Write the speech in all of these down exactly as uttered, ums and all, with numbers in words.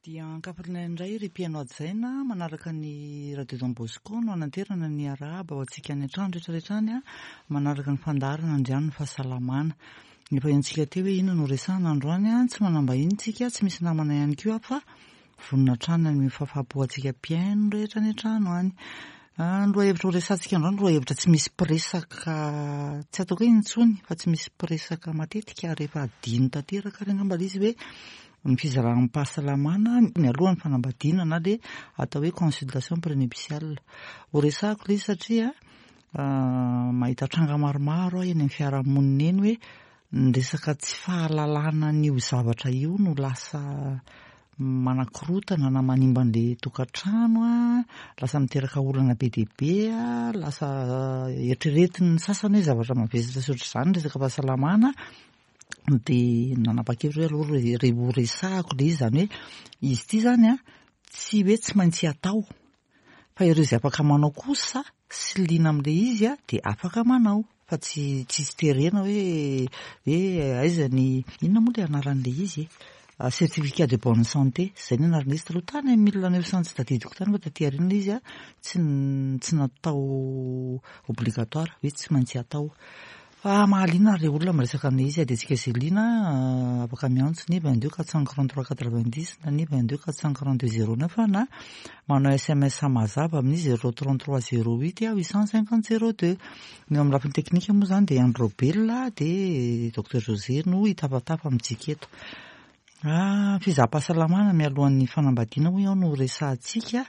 Dia ankapalina indray ry mpiaino ajaina manaraka ny Radio Don Bosco no ananterana ny arahaba ho antsika any an-trano rehetrarehetrany a manaraka ny fandarana andriano ny fahasalamana. Ny pahiantsika teo hoe inona no resahana androany a tsy manambahiny tsika tsy misy namana ihany koa fa vonina trano ny mifafapo antsika mpiaino rehetra ny an-trano any. Loha hevitra ho resantsika androany loha hevitra tsy misy mpiresaka tsy ataoko hoe intsony fa tsy misy mpiresaka matetika rehefa adino tanteraka regny ambala izy hoe ny fizarana pahasalamana ny alohan'ny fanambadiana na le atao hoe consultation prénuptiale. Ho resahako le izy satria mahita tranga maromaro eny amin'ny fiarahamonina eny hoe ny resaka tsy fahalalana n'io zavatra io no lasa manakorotana na manimba an'le tokantrano a, lasa miteraka olana be dia be a, lasa eritreretin'ny sasany hoe zavatra mavesatra sy ohatr'izany resaka fahasalamana. Dia nanapa-kevitra hoe aloha re ho resahako le izy zany hoe izy ity zany a tsy hoe tsy maintsy atao fa ireo izay afaka manao kosa sy liana amin'le izy a dia afaka manao fa tsy tsisy terena hoe hoe aiza ny inona moa le anaran'le izy certificat de bonne santé zay ny anarana izy taloha tany mille neuf cent tsy tadidiko tany fa taty aoriana izy a tsy tsy natao obligatoire hoe tsy maintsy atao. Fa mahaliana ary olona miresaka amin'ny izy dia tsika izay liana afaka miantso ny vingt-deux quatre cent quarante-trois quatre-vingt-dix na ny vingt-deux quatre cent quarante-deux zéro neuf na manao S M S mazava amin'ny zéro trente-trois zéro huit huit cent cinquante zéro deux. Ny amin'ny lafiny teknika moa zany dia Andro Belona dia Docteur José no hitapatapa amintsika eto. Fizaham-pahasalamana mialohan'ny fanambadiana hoe ao no resahantsika.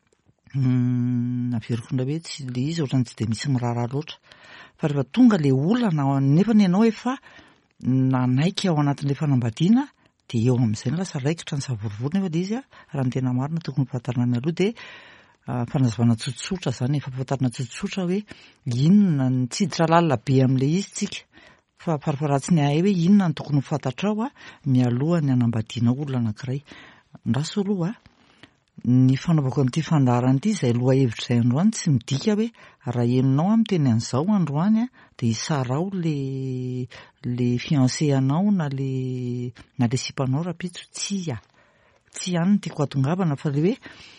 Averiko indray hoe tsy le izy ohatrany tsy dia misy miraharaha loatra. Fa rehefa tonga le olana nefa ny ianao efa nanaiky ao anatin'ilay fanambadiana dia eo amin'izay ny lasa raikitra ny savorivory nefa le izy a raha ny tena marina tokony fahatarina mialoha dia fanazavana tsotsotra zany efa fahatarina tsotsotra hoe inona ny tsiditra lalina be amin'ilay izy tsika fa farafaratsy ny ahay hoe inona ny tokony fantatrao a mialoha ny hanambadiana olona anankiray. Ndraso aloha a ny fanaovako amin'ity fandarana ity izay loha hevitra izay androany tsy midika hoe raha henonao amin'ny teny an'izao androany a dia hisarao le le fiancé anao na le na le sipanao rapitso tsy a tsy ihany no tiako hatongavana fa le hoe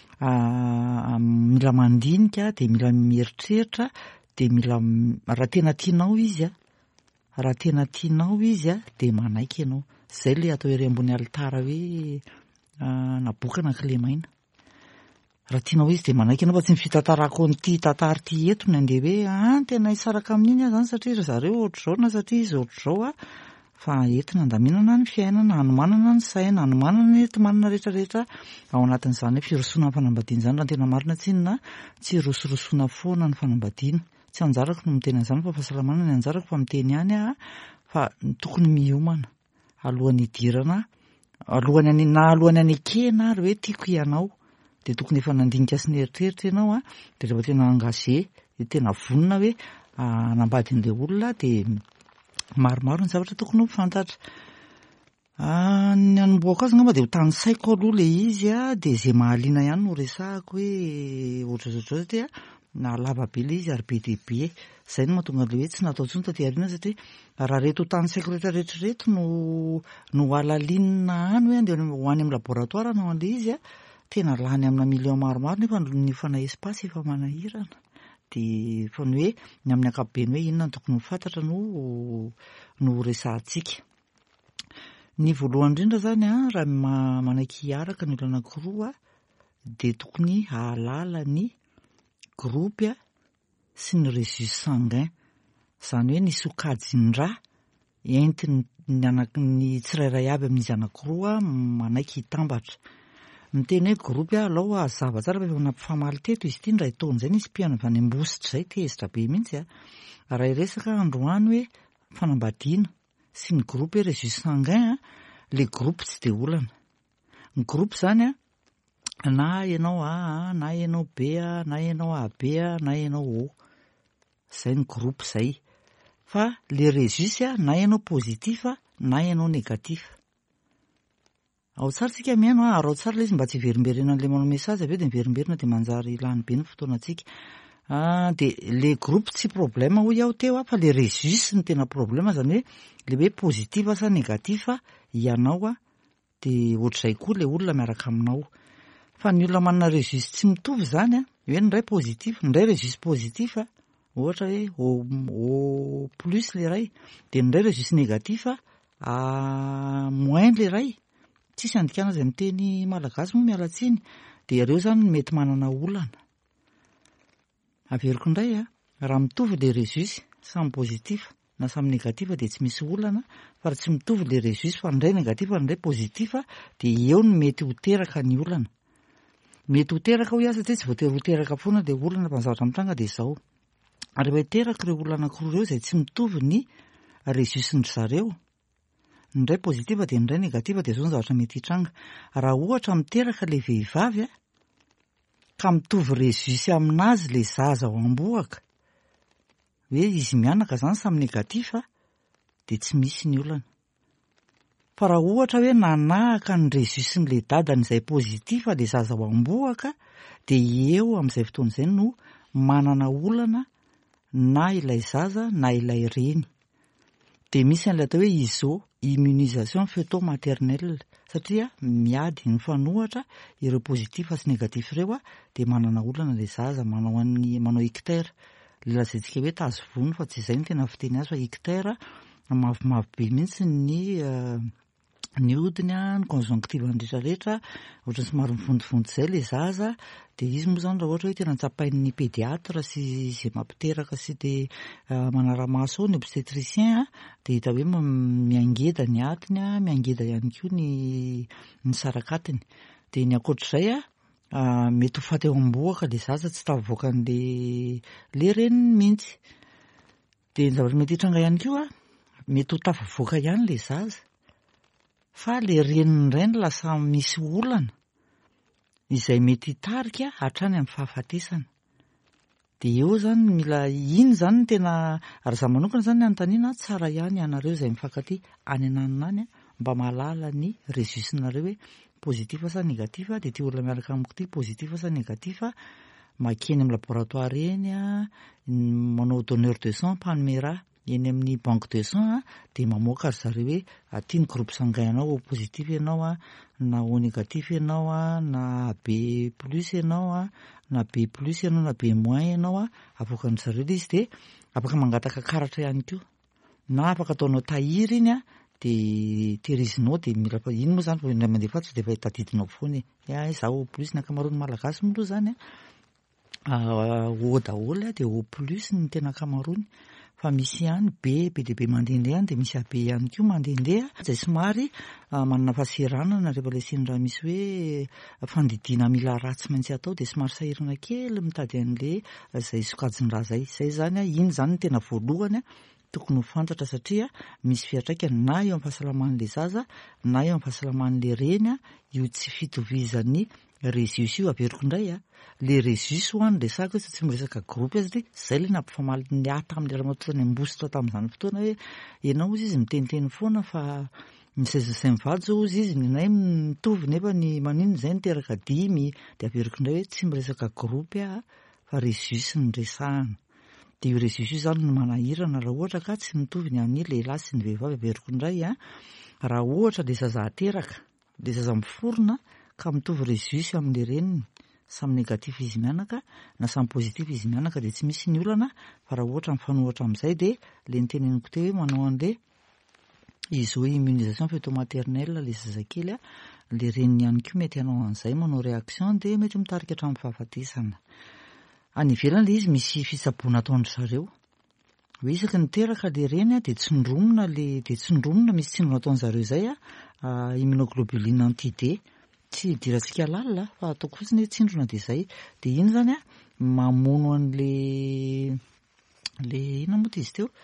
mila mandinika dia mila mieritreritra dia mila raha tena tianao izy a raha tena tianao izy a dia manaiky ianao. Izay le atao ery ambony alitara hoe nabokana kilemaina. Raha tianao izy dia manaiky ianao fa tsy mifitantarako n'ity tantara ity eto ny andeha hoe ah tena hisaraka amin'iny aho zany satria zareo ohatr'izao na satria izy ohatr'izao a fa entina andaminana ny fiainana, hanomanana ny saina, hanomanana ny enti-manana rehetrarehetra ao anatin'izany hoe firosoana ny fanambadiana izany raha tena marina tsinona tsy rosorosoana foana ny fanambadiana. Tsy anjarako no miteny an'izany fa fahasalamana ny anjarako fa miteny ihany a fa tokony miomana alohan'ny hidirana alohany na alohany anekena ary hoe tiako ianao dia tokony efa nandinika sy nieritreritra ianao a dia rehefa tena engagé tena vonina hoe hanambady an'ilay olona dia maromaro ny zavatra tokony ho fantatra. Ny anomboako azy ngamba dia ho tany saiko aloha ilay izy a dia izay mahaliana ihany no resahako hoe ohatraohatrao dia na lava be ilay izy ary be dia be. Izay no mahatonga le hoe tsy natao intsony taty aoriana satria raha reto ho tany saiko rehetrarehetra reto no no alalinina any hoe andeha ho any amin'ny laboratoire anao an'ilay izy a tena lany amina million maromaro nefa ny fanahy espace efa manahirana. Dia fa ny hoe ny amin'ny ankapobeny hoe inona ny tokony ho fantatra no no resahantsika. Ny voalohany indrindra zany a raha manaiky hiaraka ny olona anankiroa dia tokony hahalala ny groupe a sy ny registre sanguin izany hoe ny sokajin-dra entiny ny anak- ny tsirairay avy amin'izy anankiroa manaiky hitambatra. Miteny hoe groupe a alao hazava tsara fa efa nampifamaly teto izy ity ndray taona izay nisy mpihaino avy any Ambositra izay tezitra be mihitsy a. Raha hiresaka androany hoe fanambadiana sy ny groupe registre sanguin a le groupe tsy dia olana. Ny groupe zany a na ianao A na ianao B a na ianao A B a na ianao O izay ny groupe izay fa le registre a na ianao positif a na ianao négatif. Ao tsara tsika mihaino a ary ao tsara ilay izy mba tsy hiverimberena an'ilay manao mesazy avy eo dia miverimberina dia manjary lany be ny fotoanantsika. Dia le groupe tsy problème hoy aho teo a fa le registre ny tena problème zany hoe le hoe positif sa négatif ianao a de ohatr'izay koa le olona miaraka aminao. Fa ny olona manana registre tsy mitovy zany a, hoe ndray positif, ndray registre positif a, ohatra hoe au au plus le ray, de ndray registre négatif a moins le ray. Tsisy andikana izay miteny malagasy moa mialatsiny, de ireo zany mety manana olana. Averiko indray a, raha mitovy le registre samy positif na samy négatif de tsy misy olana, fa raha tsy mitovy le registre fa ndray négatif ndray positif de eo no mety ho teraka ny olana. Mety ho teraka ho iasa tsy tsy voatery ho teraka foana le olana fa ny zavatra mitranga de izao. Rehefa teraka ireo olana anankiroa ireo izay tsy mitovy ny registre-ndry zareo, ndray positif de ndray négatif de izao ny zavatra mety hitranga. Raha ohatra miteraka le vehivavy a ka mitovy registre aminazy le zaza ao am-bohaka, hoe izy mianaka zany samy négatif a, de tsy misy ny olana. Fa raha ohatra hoe nanahaka ny registre-n'le dadany izay positif le zaza ao am-bohaka, de eo amin'izay fotoana izay no manana olana na ilay zaza na ilay reny. De misy an'ilay atao hoe I S O, immunisation phytomaternelle, satria miady ny fanohatra ireo positif sy négatif ireo a, de manana olana le zaza, manao an'ny manao ictère. Le lazaintsika hoe tazovono fa tsy izay ny tena fiteny azy fa ictère, mavomavo be mihitsy ny uh, ny hodiny a, ny conjonctive rehetra rehetra, ohatrany somary mivontovonto izay le zaza, de izy moa zany raha ohatra hoe tena tsapain'ny pédiatre sy izay mampiteraka sy de uh, manara-maso ao ny obstétricien, de hita hoe miangeda ny atiny a, miangeda ihany koa ny ny sarakatiny. De ny ankoatr'izay a, uh, mety ho faty eo am-bohaka le zaza tsy tavoaka an'le le reniny mihitsy. De ny zavatra mety hitranga ihany koa a, mety ho tafavoaka ihany le zaza, fa le reniny indray no lasa misy olana izay mety hitarika hatrany amin'ny fahafatesana. De eo zany mila iny zany no tena, ary za manokana zany ny anontaniana tsara ihany ianareo izay mifankatia any ananina any mba mahalala ny registre-nareo hoe positif sa négatif, de ty olona miaraka amiko ty positif sa négatif, makeny amin'ny laboratoire eny a, manao donneur de sang Panmera eny amin'ny banque de sang a, de mamoaka ry zareo hoe aty ny groupe sanguin anao, au positif ianao a, na au négatif ianao a, na B plus ianao a, na B plus ianao na B moins ianao a, avoakan zareo le izy de afaka mangataka karatra ihany koa, na afaka ataonao tahiry iny a, de tehirizinao de mila fa iny moa zany fa indray mandeha fatsy de efa tadidinao foana e, a za au plus, ny ankamaroan'ny malagasy moa zany a au daholo de au plus ny tena ankamaroany. Fa misy ihany be be de be mandehandeha ihany, de misy be ihany koa mandehandeha izay somary uh, manana fahaseranana rehefa ilay siny raha misy hoe fandidiana mila ratsy maintsy atao de somary sahirana kely mitady an'le izay sokajin-draha zay. Izay zany a, iny zany ny tena voalohany a tokony ho fantatra, satria misy fiantraikany na eo amin'ny fahasalaman'le zaza na eo amin'ny fahasalaman'le reny a, io tsy fitovizan'ny registre io. Averiko indray a, le registre ho any resaka hoe tsy miresaka groupe azy, de zay le nampifamaly ny ata amin'ny ramatotany ambosy tao tamin'izany fotoana hoe ianao izy izy miteniteny foana fa misezasay mivady zao izy izy nenay mitovy nefa ny manino zay niteraka dimy, de averiko indray hoe tsy miresaka groupe a fa registre ny resahana. De io registre io zany no manahirana raha ohatra ka tsy mitovy ny an'ny lehilahy sy ny vehivavy. Averiko indray a, raha ohatra le zaza ateraka, le zaza miforona ka mitovy registre amin'le reniny, samy négatif izy mianaka na samy positif izy mianaka, de tsy misy ny olana. Fa raha ohatra mifanohatra amin'izay de le niteneniko teo hoe manao an'le izo immunisation phytomaternelle le zazakely a, le reniny ihany koa mety hanao an'izay, manao réaction de mety mitarika hatramin'ny fahafatesana. Any ivelany le izy misy fitsaboana ataondry zareo, hoe isaky niteraka le reny a de tsindromina le de tsindromina, misy tsindrona ataony zareo izay a, immunoglobuline anti-D, tsy idirantsika lalina fa ataoko fotsiny hoe tsindrona de zay. De iny zany a mamono an'le le ina moa izy teo,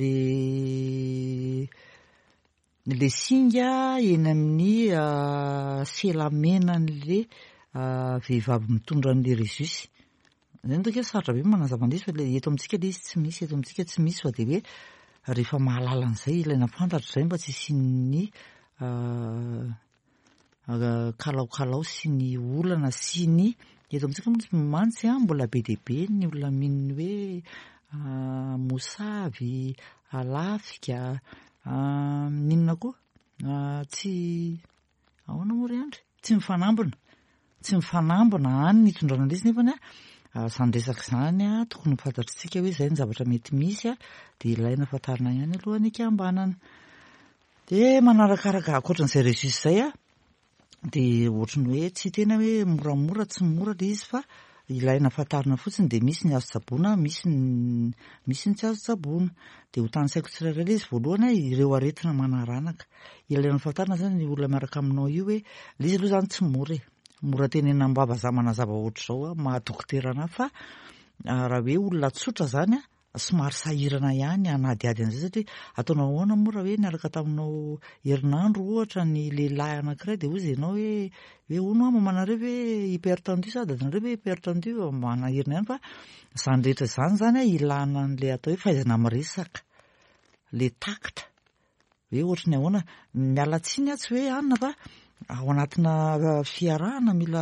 le le singa eny amin'ny uh, selamenan'le uh, vehivavy mitondra an'le registre. Zay nitako hoe sarotra be manazava an'izy fa le eto amintsika le izy tsy misy, eto amintsika tsy misy, fa de hoe rehefa mahalala an'izay ilaina fantatra zay mba tsy isian'ny uh, uh, kalaokalao sy ny olana sy ny eto amintsika moa mantsy a, mbola be de be ny olona mininy hoe uh, mosavy, alafika, uh, minina koa uh, tsy ahoana moa ry andry tsy mifanambina tsy mifanambina any ny itondrana an'izy nefany a zany resaka izany a tokony fantatritsika hoe izay ny zavatra mety misy a dia ilaina fatarina ihany alohan'ny ikambanana. Dia manarakaraka ankoatran'izay resus izay a dia ohatrany hoe tsy tena hoe moramora tsy mora le izy fa ilaina fatarina fotsiny dia misy ny azo tsaboana misy ny misy ny tsy azo tsaboana. Dia ho tanysaiko tsirairay le izy voalohany a ireo aretina manaranaka ilaina fatarina zany ny olona miaraka aminao io hoe le izy aloha zany tsy mora e mora tenena mbava za manazava ohatra zao a mahadokotera fa raha hoe olona tsotra zany a somary sahirana ihany anadiady an'izay satria ataonao ahoana mora hoe niaraka taminao herinandro ohatra ny lehilahy anankiray dia ozy ianao hoe hoe ono a mamanareo hoe hypertendu sa dadanareo hoe hypertendu manahirina ihany fa izany rehetra izany zany a ilana an'ilay atao hoe fahaizana miresaka le takitra hoe ohatra ny ahoana miala tsiny a tsy hoe anina fa ao anatina fiarahana mila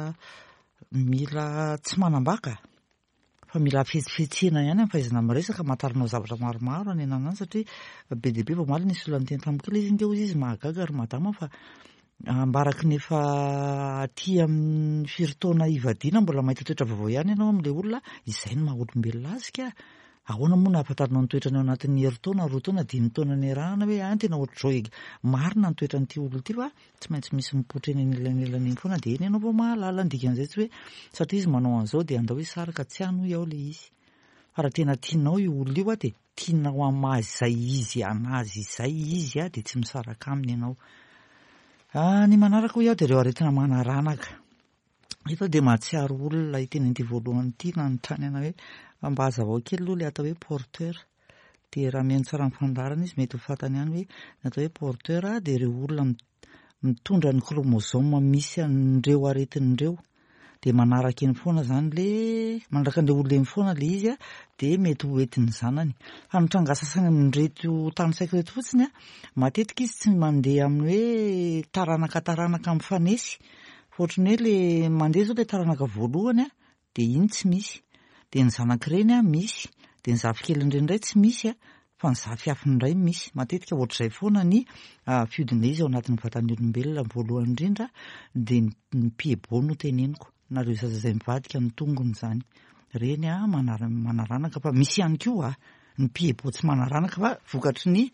mila tsy manambaka fa mila fetsifetsena ihany amin'ny fahaizana miresaka matarinao zavatra maromaro any ananany satria be dia be vao maly nisy olona niteny tamiko ilay izy inge hozy izy mahagaga ary madama fa ambaraky nefa aty amin'ny firy-taona ivadiana mbola mahita toetra vaovao ihany ianao amin'ilay olona izay no maha-olombelona azy ka ahoana moa nahafantarinao ny toetrany ao anatin'ny heri-taona roa taona dimy taona ny arahana hoe any tena ohatr'izao marina ny toetran'ity olona ity fa tsy maintsy misy mipoitra eny anelanelany eny foana dia eny ianao vao mahalala ndikan'izay tsy hoe satria izy manao an'izao dia andao hoe saraka tsy hano ao ilay izy fa raha tena tianao io olona io a dia tianao amazy izay izy anazy izay izy a dia tsy misaraka aminy ianao. Ny manaraka ho iaho dia ireo aretina manaranaka efa dia mahatsiaro olona iteny an'ity voalohany ity na nitrany ana hoe mba hazavao kely aloha ilay atao hoe porteur dia raha mihaino tsara ny fandarana izy mety ho fantany ihany hoe ny atao hoe porteur dia ireo olona mitondra ny chromosome misy an'ireo aretin'ireo dia manaraka eny foana izany le manaraka an'ilay olona eny foana ilay izy a dia mety ho entin'ny zanany. Fa ny tranga sasany amin'ireto tanysaiko reto fotsiny a matetika izy tsy mandeha amin'ny hoe taranaka taranaka mifanesy fa ohatrany hoe le mandeha zao ilay taranaka voalohany a dia iny tsy misy dia ny zanak'ireny a misy dia ny zafikelindreny indray tsy misy a fa ny zafy afiny indray misy matetika ohatr'izay foana ny fiodin'ilay izy ao anatin'ny vatan'ny olombelona voalohany indrindra dia ny piebo no teneniko nareo zaza izay mivadika ny tongony izany reny a manaranaka fa misy ihany koa a ny piebo tsy manaranaka fa vokatry ny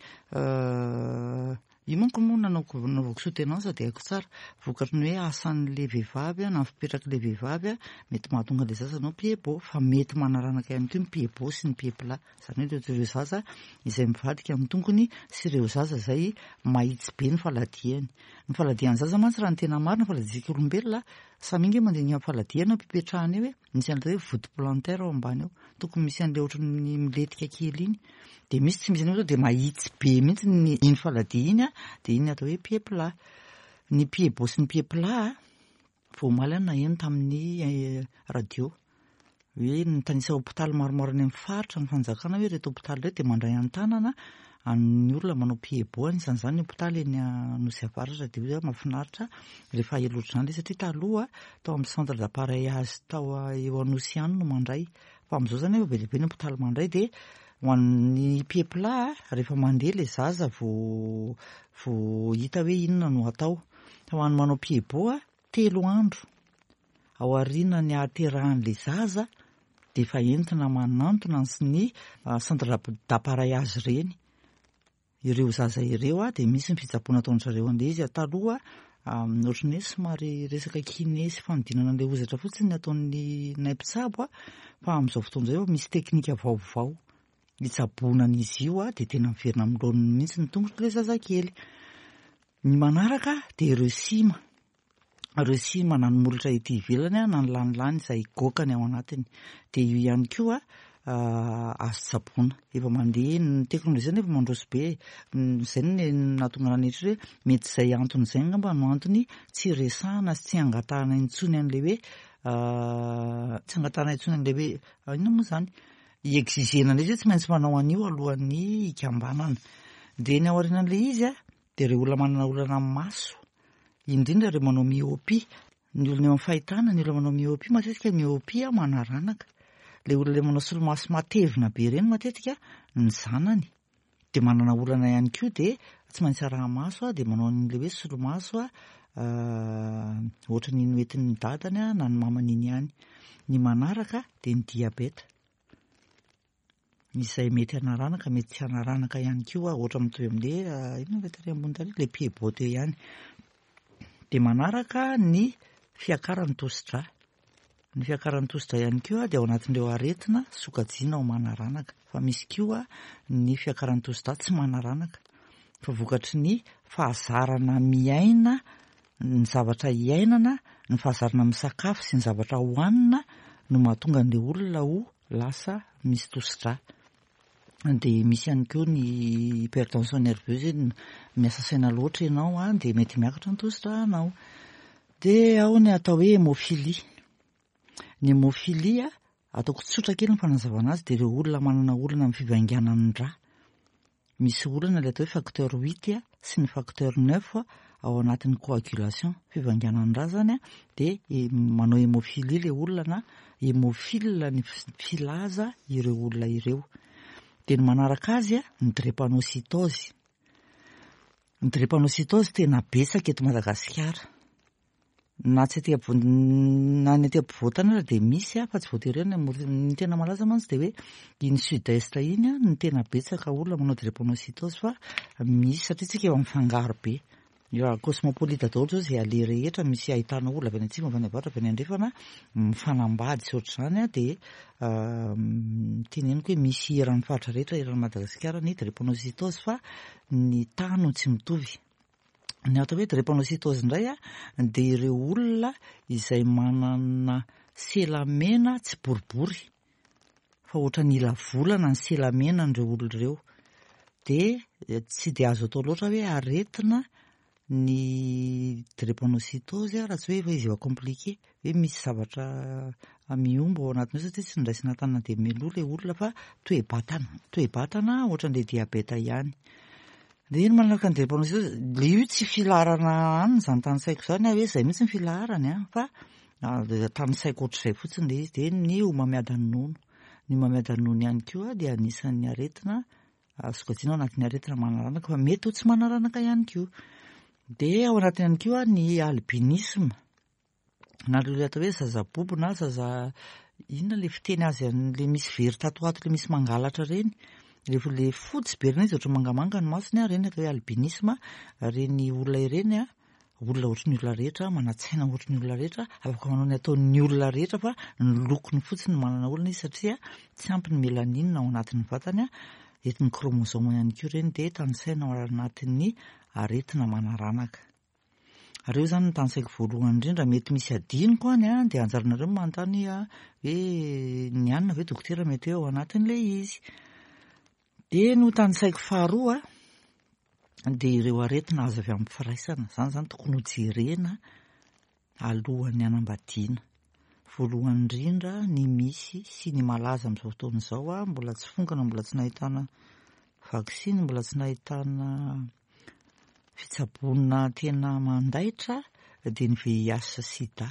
io manko moa nanaovako soutenance dia haiko tsara vokatry ny hoe asan'ilay vehivavy a na fipetrakan'ilay vehivavy a mety mahatonga ilay zaza anao piebo fa mety manaranaka ihany koa ny piebo sy ny piepla izany hoe ireo zaza izay mivadika amin'ny tongony sy ireo zaza izay mahitsy be ny faladiany ny faladian'ny zaza mantsy raha ny tena marina faladiantsika olombelona samy inge mandeha ny amin'ny faladiana mpipetrahana eo hoe misy an'ilay hoe vody plantaire ao ambany ao tokony misy an'ilay ohatrany miletika kely iny dia misy tsy misy an'io dia mahitsy be mihitsy ny iny faladia iny a dia iny atao hoe piepla. Ny piebo sy ny piepla vao maly any naheno tamin'ny radio hoe nitanisa hopitaly maromaro any amin'ny faritra ny fanjakana hoe reto hopitaly reto dia mandray an-tanana ny olona manao piebo anisan'izany ny hopitaly eny Anosy Avaratra dia hoe mahafinaritra rehefa eloatra izany satria taloha tao amin'ny centre d'appareillage tao eo Anosy ihany no mandray fa amin'izao izany efa be dia be ny hopitaly mandray dia ho an'ny piepla rehefa mandeha ilay zaza vao vao hita hoe inona no atao fa ho an'ny manao piebo a telo andro ao aoriana ny ahaterahan'ilay zaza dia efa entina manantona sy ny centre d'appareillage ireny ireo zaza ireo a dia misy ny fitsaboana ataon'izareo an'ilay izy taloha ohatrany hoe somary resaka kinesy fanodinana an'ilay ozatra fotsiny ataon'ny nay mpitsabo a fa amin'izao fotoana izao misy teknika vaovao hitsaboanan'izy io a dia tena miverina amin'ny laoniny mihitsy ny tongotry ilay zazakely. Ny manaraka dia ireo sima ireo sima na ny molotra ety ivelany a na ny lanilany izay gokany ao anatiny dia io ihany koa azo tsaboana efa mandeha ny teknôlôjia nefa mandroso be izay ny nahatonga nanetra hoe mety izay antony izay ngamba no antony tsy resahana sy tsy angatahana intsony an'ilay hoe tsy angatahana intsony an'ilay hoe inona moa izany iexigena ilay izy hoe tsy maintsy manao an'io alohan'ny ikambanana. Dia ny ao aorian'ilay izy a dia ireo olona manana olana maso indrindra ireo manao myopie ny olona eo amin'ny fahitana ny olona manao myopie matetika myopie a manaranaka ilay olona ilay manao solomaso matevina be ireny matetika ny zanany dia manana olana ihany koa dia tsy maintsy araha maso a dia manao an'ilay hoe solomaso a ohatra ny noentin'ny dadany a na ny maman'iny ihany. Ny manaraka dia ny diabeta izay mety hanaranaka mety tsy hanaranaka ihany koa ohatra mitovy amin'le inona ilay tary ambony tany le pied-bot eo ihany. Dia manaraka ny fiakaran'ny tosi-drà. Ny fiakaran'ny tosi-drà ihany koa dia ao anatin'ireo aretina sokajiana ao manaranaka. Fa misy koa ny fiakaran'ny tosi-drà tsy manaranaka. Fa vokatry ny fahazarana miaina, ny zavatra iainana, ny fahazarana misakafo sy ny zavatra hohanina no mahatonga an'ilay olona ho lasa misy tosi-drà. Dia misy ihany koa ny hypertension nerveuse, miasa saina loatra ianao a dia mety miakatra ny tosi-drà anao. Dia ao ny atao hoe hémophilie. Ny hémophilie ataoko tsotra kely ny fanazavana azy dia ireo olona manana olana amin'ny fivainganan'ny rà. Misy olana ilay atao hoe facteur huit sy ny facteur neuf ao anatin'ny coagulation, fivainganan'ny rà zany a, dia manao hémophilie ilay olona na hémophile ny filaza ireo olona ireo. Dia ny manaraka azy a ny drépanocytose. Ny drépanocytose tena betsaka eto Madagasikara. Na tsy aty na ny aty ampovoantany ara dia misy a fa tsy voatery ny tena malaza mantsy dia hoe iny sud-est iny a ny tena betsaka olona manao drépanocytose fa misy satria tsika eo amin'ny fangaro be. Cosmopolite daholo zao izay ale rehetra misy ahitana olona avy any atsimo avy any avatra avy any andrefana mifanambady sy ohatr'izany a dia teneniko hoe misy eran'ny faritra rehetra eran'ny Madagasikara ny drépanocytose fa ny tany no tsy mitovy. Ny atao hoe drépanocytose indray a dia ireo olona izay manana selamena tsy boribory fa ohatra ny ila volana ny selamena n'ireo olona ireo. Dia tsy dia azo atao loatra hoe aretina ny drépanocytose raha tsy hoe efa izy eo compliqué hoe misy zavatra miombo ao anatin'io satria tsy niraisina tanana dia mialoha ilay olona fa toe-batana toe-batana ohatran'ilay diabeta ihany. Dia iny manaraka ny drépanocytose, ilay io tsy filaharana any izany tany saiko izany hoe izay mihitsy ny filaharany a fa tany saiko ohatr'izay fotsiny ilay izy. Dia ny homamiadan-nono, ny homamiadan-nono ihany koa dia anisan'ny aretina sokajiana ao anatin'ny aretina manaranaka fa mety ho tsy manaranaka ihany koa. Dia ao anatiny ihany koa ny albinisme na ilay atao hoe zaza-bobo na zaza inona ilay fiteny azy ilay misy very tatoato ilay misy mangalatra ireny, rehefa ilay fotsy be ireny izy ohatry mangamanga ny masony a, ireny atao hoe albinisme. Ireny olona ireny a olona ohatry ny olona rehetra, manan-tsaina ohatry ny olona rehetra, afaka manao ny ataon'ny olona rehetra fa ny lokony fotsiny manana olona izy satria tsy ampy ny mélanine ao anatin'ny vatany a, entin'ny chromosome ihany koa ireny dia tanisaina ao anatin'ny aretina manaranaka. Ireo izany ny tanisaiko voalohany indrindra. Mety misy adinoko any a dia anjaranareo manontany hoe ny anona ve dokotera mety hoe ao anatin'ilay izy. Dia no tanisaiko faharoa dia ireo aretina azo avy amin'ny firaisana. Izany izany tokony ho jerena alohan'ny hanambadiana. Voalohany indrindra ny misy sy ny malaza amin'izao fotoana izao a, mbola tsy fonkana, mbola tsy nahitana vaksiny, mbola tsy nahitana fitsaboana tena mandaitra dia ny V I H sy sida.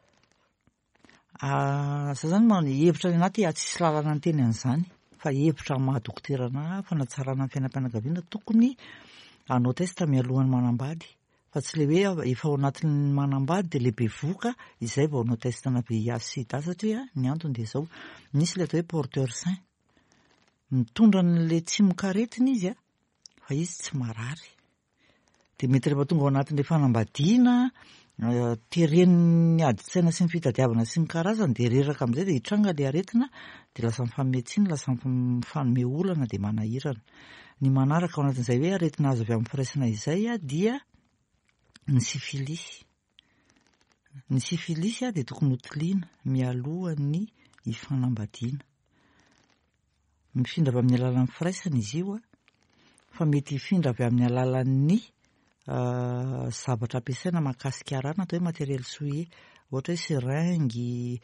Za izany hevitra ny anaty tsisy lalana ny teny an'izany fa hevitra maha-dokoterana fanatsarana ny fiainam-pianakaviana tokony hanao testa mialohan'ny manambady. Fa tsy ilay hoe efa ao anatin'ny manambady dia lehibe voka izay vao hanao testana V I H sy sida satria ny antony dia izao. Misy ilay atao hoe porteur sain, mitondra n'ilay tsy mikaretina izy a fa izy tsy marary. Dia mety rehefa tonga ao anatin'ilay fanambadiana tereniny adi-tsaina sy ny fitadiavana sy ny karazany dia reraka amin'izay dia hitranga ilay aretina dia lasa mifanometsina, lasa mifanome olana dia manahirana. Ny manaraka ao anatin'izay hoe aretina azo avy amin'ny firaisana izay a dia ny sifilisy. Ny sifilisy a dia tokony hotiliana mialohan'ny hifanambadiana. Mifindra avy amin'ny alalan'ny firaisana izy io a, fa mety hifindra avy amin'ny alalan'ny zavatra ampiasaina mahakasika rà, atao hoe matériel souillé, ohatra hoe seringy,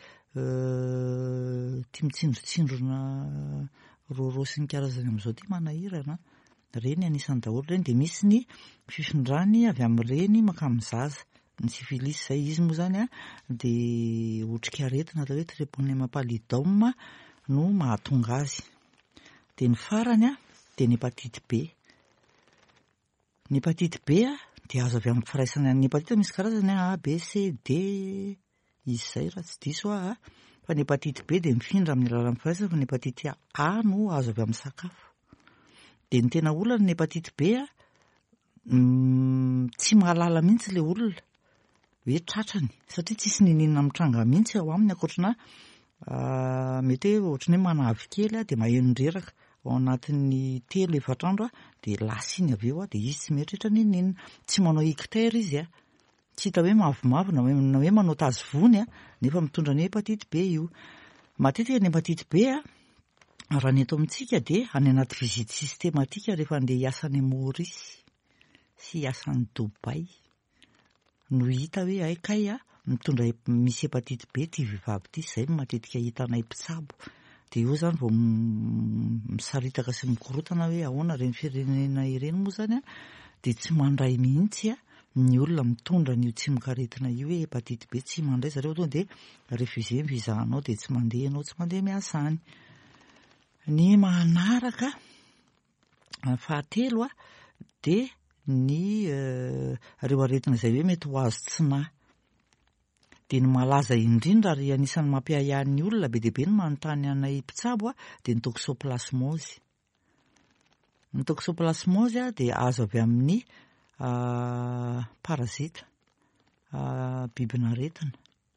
tia mitsindrotsindrona roro sy ny karazany amin'izao ity manahirana, ireny anisan'ny daholo ireny. Dia misy ny fifindrany avy amin'ireny mankamin'ny zaza, ny sifilisy izay izy moa izany a dia otrika aretina atao hoe treponema pallidum no mahatonga azy. Dia ny farany a dia ny hépatite B. Ny hépatite B a dia azo avy amin'ny firaisana ny hepatite misy karazany A, B, C, D izy zay raha tsy diso ah. Fa ny hepatite B dia mifindra amin'ny alalan'ny firaisana, fa ny hepatite A no azo avy amin'ny sakafo. Dia ny tena olana ny hepatite B a mm, tsy mahalala mihitsy ilay olona hoe tratrany, satria tsisy ninina mitranga mihitsy ao aminy ankoatrana uh, mety hoe ohatrany hoe manavy kely a dia maheno reraka ao anatin'ny telo efatra andro a dia lasa iny avy eo a dia izy tsy mieritreritra ninina, tsy manao ictère izy a, tsy hita hoe mavomavo na hoe, na hoe manao tazy vony a, nefa mitondra ny hepatite B io. Matetika ny hepatite B a raha ny eto amintsika dia any anaty vizity sistematika rehefa andeha hiasa any Maorisy sy hiasa any Dubai no hita hoe aikay a mitondra misy hepatite B ty vehivavy ty, izay matetika hitanay mpitsabo. Dia io zany vao misaritaka sy mikorotana hoe ahoana reny firenena ireny moa zany a, dia tsy mandray mihitsy a ny olona mitondra n'io tsimokaritina io hoe hepatite B, tsy mandray zareo tonga dia refusé ny vizahanao dia tsy mandeha ianao, tsy mandeha miasa any. Ny manaraka fahatelo a dia ny uh, reoaretina izay hoe mety ho azo tsinahy. Dia ny malaza indrindra ary anisan'ny mampiahiahy ny olona be dia be ny manontany anay mpitsabo a dia ny toxoplasmose. Ny toxoplasmose a dia azo avy amin'ny uh, parazita uh, bibinaretina.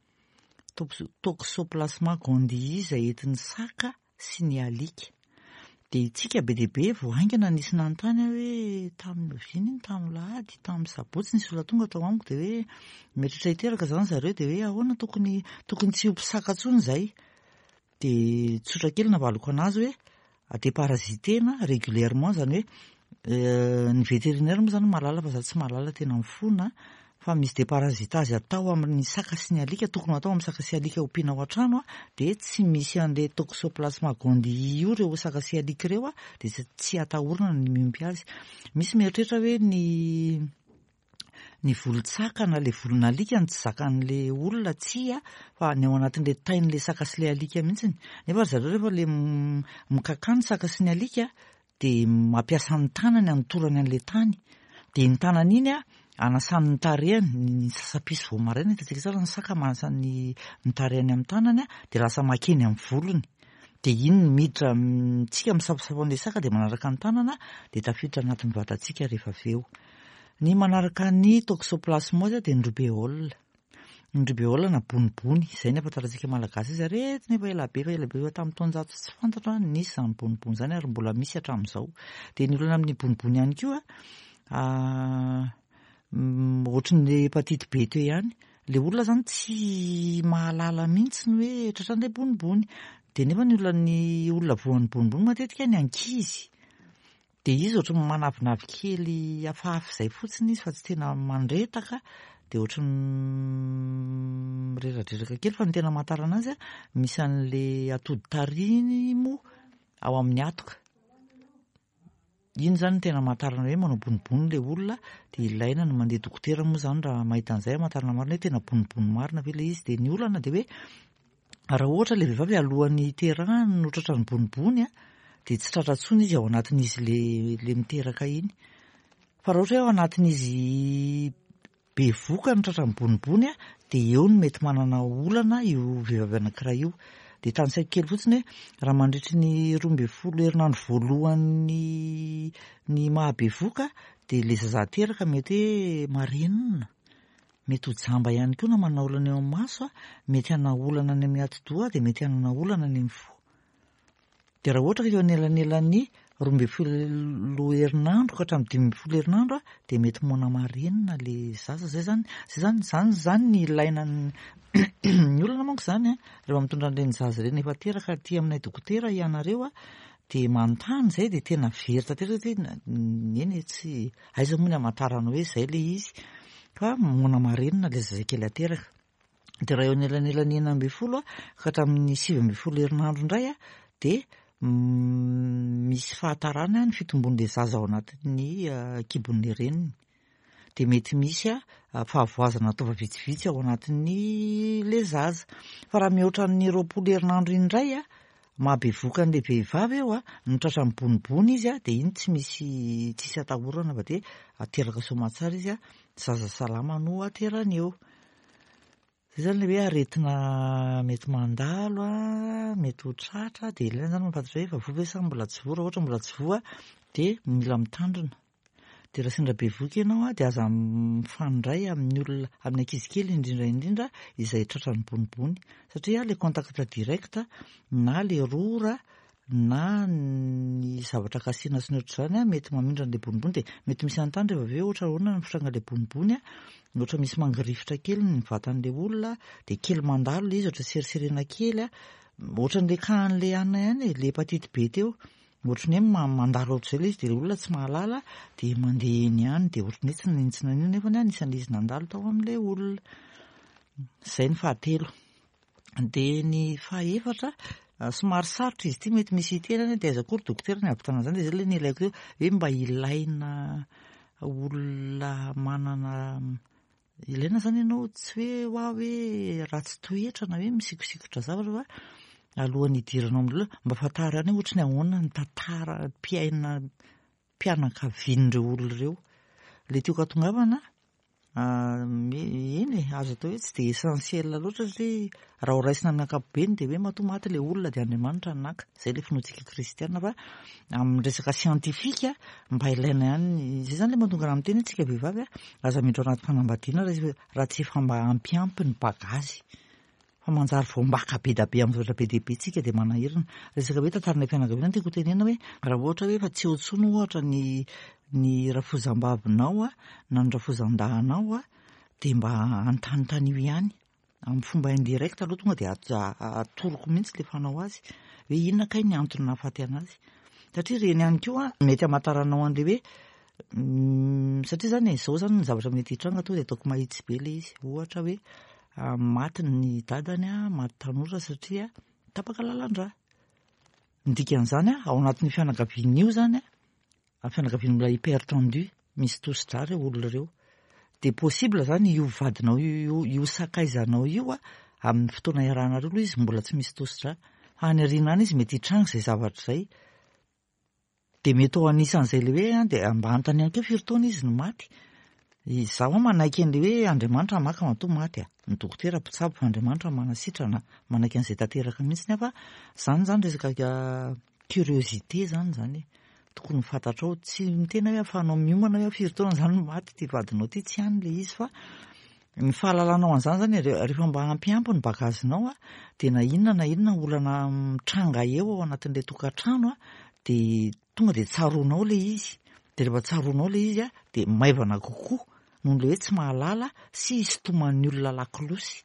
Toxoplasma gondii izay entin'ny saka sy ny alika. Dia itsika be dia be voaingana nisy nanontany hoe tamin'ny viny iny, tamin'ny lahady, tamin'ny sabotsy nisy olona tonga tao amiko dia hoe mieritreritra hiteraka zany zareo dia hoe ahoana tokony tokony tsy hompisaka intsony izay. Dia tsotra kely navaloko anazy hoe dia parazitena régulièrement, zany hoe ny vétérinaire moa zany mahalala fa za tsy mahalala tena mifona, fa misy déparasitage atao amin'ny saka sy ny alika, tokony atao amin'ny saka sy alika ompiana ao an-trano a, dia tsy misy an'ilay toxoplasma gondii io ireo saka sy alika ireo a, dia tsy atahorana ny miompy azy. Misy mieritreritra hoe ny ny volontsaka na ilay volon'alika no tsy zakan'ilay olona tsia fa ny ao anatin'ilay tain'ilay saka sy ilay alika mihitsy. Nefa zareo rehefa ilay mikakany saka sy ny alika dia mampiasa ny tanany anotorany an'ilay tany, dia ny tanany iny a anasany ny tarehany, ny sasapisy vao maraina hitantsika tsara ny saka manasa ny ny tarehany amin'ny tanany a dia lasa makeny amin'ny volony, dia iny ny miditra tsika misaposapoan'ilay saka dia manaraka ny tanana dia tafiditra anatin'ny vatantsika rehefa avy eo. Ny manaraka ny toxoplasmose dia ny rubéole. Ny rubéole na bonibony, izay ny afantarantsika malagasy izy arety nefa ela be fa ela be tamin'ny taonjato tsy fantatra nisy izany bonibony izany ary mbola misy hatramin'izao. Dia ny olona amin'ny bonibony ihany koa a ohatran'ilay hepatite B teo ihany, ilay olona zany tsy mahalala mihitsy ny hoe tratran'ilay bonibony. Dia nefa ny olona ny olona voan'ny bonibony matetika ny ankizy, dia izy ohatran'ny manavinavy kely hafahafa izay fotsiny izy fa tsy tena mandretaka, dia ohatran'ny mireradreraka kely, fa ny tena mahatarana azy a misy an'ilay atody tarimo ao amin'ny atoka. Iny zany tena mahatarana hoe manao bonibony ilay olona, dia ilaina no mandeha dokotera moa zany raha mahita an'izay mahatarana marina hoe tena bonibony marina ve ilay izy. Dia ny olana dia hoe raha ohatra ilay vehivavy alohan'ny terahany no tratran'ny bonibony a, dia tsy tratra intsony izy ao anatin'izy le miteraka iny. Fa raha ohatra hoe ao anatin'izy be voka no tratran'ny bonibony a, dia eo no mety manana olana io vehivavy anankiray io. Dia tanisaiko kely fotsiny hoe raha mandritry ny roa ambin'ny folo herinandro voalohan'ny ny mahabevoka dia ilay zaza teraka mety hoe marenina, mety ho jamba ihany koa na manana olana eo amin'ny maso a, mety hanana olana any amin'ny ati-doha dia mety hanana olana any amin'ny fo. Dia raha ohatra ka eo anelanelan'ny roa ambin'ny folo herinandro ka hatramin'ny dimy ambin'ny folo herinandro a, dia mety mona marenina ilay zaza. Zay zany zany zany zany ny ilaina ny olana manko zany a rehefa mitondra an'ireny zaza ireny efa teraka aty aminay dokotera ianareo a, dia manontany izay dia tena very tanteraka eny tsy aiza moa ny hamantarana hoe izay ilay izy, fa mona marenina ilay zazakely ateraka. Dia raha eo anelanelan'ny enina ambin'ny folo a ka hatramin'ny sivy ambin'ny folo herinandro indray a, dia misy fahatarana ny fitombon'ilay zaza ao anatin'ny kibon'ilay reniny. Dia mety misy a fahavoazana ataova vitsivitsy ao anatin'ny ilay zaza. Fa raha mihoatra ny roapolo herinandro indray a, mahabevoka an'le vehivavy eo a ny tratra ny bonibony izy a dia iny tsy misy tsisy atahorana fa dia ateraka soamatsara izy a zaza salama no aterana eo. Zay zany le hoe aretina mety mandalo a mety ho tratra dia ilaina zany mampatatra hoe efa voa ve sa mbola tsy voa, raha ohatra mbola tsy voa dia mila mitandrina. Dia raha sendra bevoka ianao a dia aza mifandray amin'ny olona amin'ny ankizy kely indrindra indrindra izay tratra ny bonibony satria le contact direct na le rora na ny zavatra kasiana sy ny ohatr'izany a mety mamindra an'le bonibony dia mety misy anontany rehefa avy eo ohatra ahoana ny fitranga le bonibony a ohatra misy mangirifitra kely ny vatan'le olona dia kely mandalo le izy ohatra seriserena kely a ohatra n'le kahan'le anona ihany le hepatite B teo ohatry ny hoe mandalo ohatr'izay le izy dia le olona tsy mahalala dia mandeha eny ihany dia ohatry ny hoe tsy nanintsina an'iny nefa ny anisan'le izy nandalo tao amin'le olona. Izay ny fahatelo. Dia ny fahaefatra somary sarotra izy ity mety misy tenany dia aiza koa ry dokotera ny ahavitana an'izany dia zay ilay ny ilaiko teo hoe mba ilaina olona manana ilaina zany ianao tsy hoe hoa hoe ratsy toetra na hoe misikosikotra zavatra fa alohan'ny hidiranao amin'olona mba fantaro ihany ohatra ny ahoana ny tantara mpiaina mpianakavian'ireo olona ireo. Le tiako hatongavana eny e azo atao hoe tsy dia essentiel loatra satria raha ho raisina amin'ny ankapobeny dia hoe matoa maty ilay olona dia Andriamanitra no naka. Izay ilay finoantsika kristiana fa amin'ny resaka siantifika mba ilaina ihany izay zany ilay mahatonga raha miteny antsika vehivavy a aza miditra ao anaty fanambadiana raha tsy efa mba ampiampy ny bagazy fa manjary vao mbaka be da be amin'ny zavatra be dia be tsika dia manahirana. Resaka hoe tantaranay fianakaviana tiako tenena hoe raha ohatra hoe efa tsy eo intsony ohatra ny ny rafozam-bavinao a na ny rafozan-dahanao a dia mba antanintaniho ihany amin'ny fomba indirecta aloha tonga dia atoroko mihitsy le fanao azy hoe inona kay ny antony nahafaty anazy satria reny ihany koa a mety hamantaranao an'le hoe satria zany izao zany ny zavatra mety hitranga to dia ataoko mahitsy be le izy ohatra hoe maty ny dadany a maty tanora satria tapaka lalan-drà. Ny dikan'izany a ao anatin'ny fianakaviana io zany a fianakaviana mbola hypertendu misy tosi-drà ireo olona ireo dia possible zany io vadinao io sakaizanao io a amin'ny fotoana iarahanareo aloha izy mbola tsy misy tosi-drà any ariana any izy mety hitranga izay zavatra izay dia mety ao anisan'izay le hoe dia mba antany ihany koa firy taona izy no maty. Izaho manaiky an'le hoe Andriamanitra maka matoa maty a ny dokotera mpitsabo fa Andriamanitra manasitrana manaiky an'izay tanteraka mihitsy nefa zany zany resaka curiosité zany zany tokony fantatrao tsy mitena hoe afahanao miomana hoe firy taona zany maty ty vadinao ty tsy ihany le izy fa ny fahalalanao an'izany zany rehefa mba ampiampy ny bagazinao a dia na inona na inona olana mitranga eo ao anatin'ilay tokantrano a dia tonga dia tsaroanao le izy dia rehefa tsaroanao le izy a dia maivana kokoa noho le hoe tsy mahalala sy isintoman'ny olona lakolosy.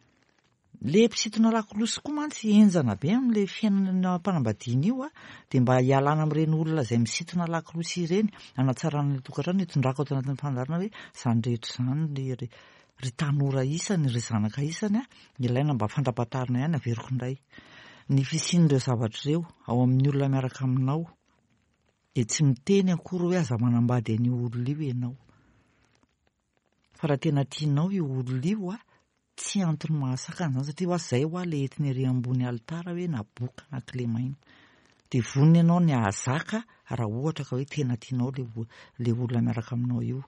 Le mpisintona lakolosy koa mantsy enjana be amin'ilay fiainana mpanambadiana io a dia mba hialana amin'ireny olona izay misintona lakolosy ireny hanatsarana ny tokantrano hitondrako ato anatin'ny fandarina hoe izany rehetra izany ry ry tanora isany ry zanaka isany a ilaina mba fandrapatarina ihany averiko indray ny fisian'ireo zavatra ireo ao amin'ny olona miaraka aminao dia tsy miteny akory hoe aza manambady an'io olona io ianao fa raha tena tianao io olona io a tsy antony mahasakana izany satria ho azy izay ho a le entiny ery ambony alitara hoe na boka na clé maina dia vonona ianao ny ahazaka raha ohatra ka hoe tena tianao le olona miaraka aminao io.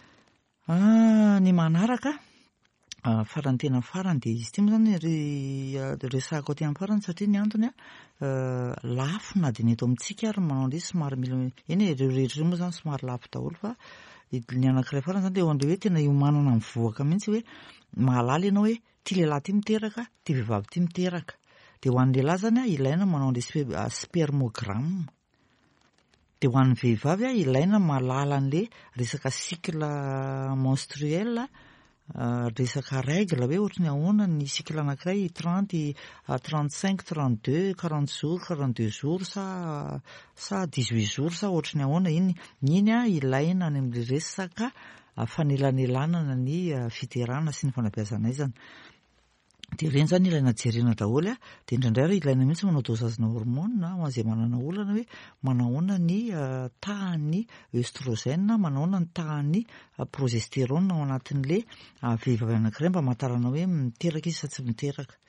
Ny manaraka farany tena farany dia izy ity moa zany resahako aty amin'ny farany satria ny antony a lafo na dia ny eto amintsika ary manao an'ilay somary mila eny ireo rehetra moa zany somary lafo daholo fa ny anankiray farany zany dia eo an'ilay hoe tena iomanana mivoaka mihitsy hoe mahalala ianao hoe ty lehilahy ty miteraka ty vehivavy ty miteraka dia ho an'ny lehilahy zany a ilaina manao an'ilay spermogramme dia ho an'ny vehivavy a ilaina mahalala an'ilay resaka cycle menstruel resaka règle hoe ohatry ny ahoana ny cycle anankiray trente trente cinq trente deux quarante jours quarante deux jours sa sa dix huit jours sa ohatry ny ahoana iny iny a ilaina any amin'ilay resaka fanelanelanana ny fiterana sy ny fanabeazana izany dia ireny zany ilaina jerena daholo a dia indraindray ary ilaina mihitsy manao dosazina hormona ho an'izay manana olana hoe manahoana ny tahany estrogène manahoana ny tahany progestérone ao anatin'ilay vehivavy anankiray mba hamantarana hoe miteraka izy sa tsy miteraka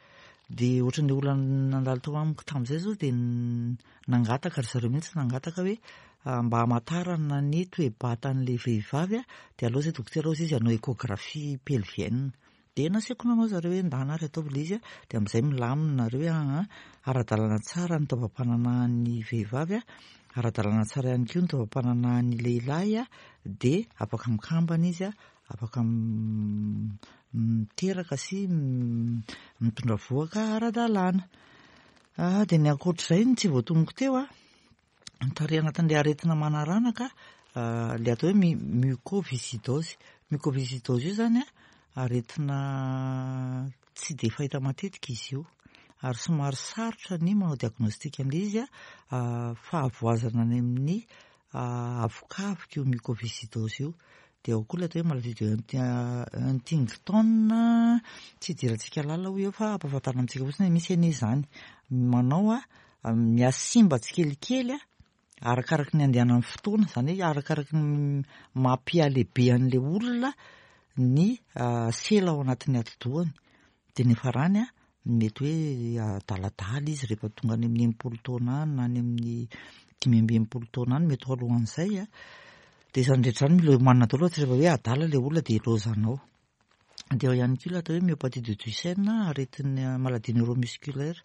de ohatran'ny olona nandalo tao amiko tamin'izay zao de nangataka ry zareo mihitsy nangataka hoe mba hamatarana ny toe-batan'le vehivavy a de aleo zay dokotera ozy izy hanao échographie pelvienne de nasiako nanao zareo hoe ndana ary ataovy le izy a de am'izay milamina nareo hoe aa ara-dalàna tsara ny taovam-pananahan'ny vehivavy a ara-dalàna tsara ihany koa ny taovam-pananahan'ny lehilahy a de afaka mikambana izy a afaka miteraka sy mitondra voaka ara-dalàna de ny ankoatr'izay ny tsy voatonoko teo a nytare anatin'le aretina manaranaka le atao hoe mucoviscidose mucoviscidose io zany a aretina tsy de fahita matetika izy io ary somary sarotra ny manao diagnostika an'le izy a fahavoazana any amin'ny avokavika io mucoviscidose io de ao koa le atao hoe maladie de Huntington tsy dirantsika lala ho eo fa ampahafantarina amintsika fotsiny misy anie zany manao a miasimba tsikelikely a arakaraky ny andehanan'ny fotoana zany hoe arakaraky ny mampialehibe an'le olona ny sela ao anatin'ny atidohany de ny farany a mety hoe adaladala izy rehefa tonga any amin'ny enimpolo taona any na any amin'ny dimy amby enimpolo taona any mety ho alohan'izay a de izany rehetra zany mila manana daholo fa tsy rehefa hoe adala le olona de lozanao de ao ihany koa le atao hoe myopathie de Duchenne aretin'ny maladie neuromusculaire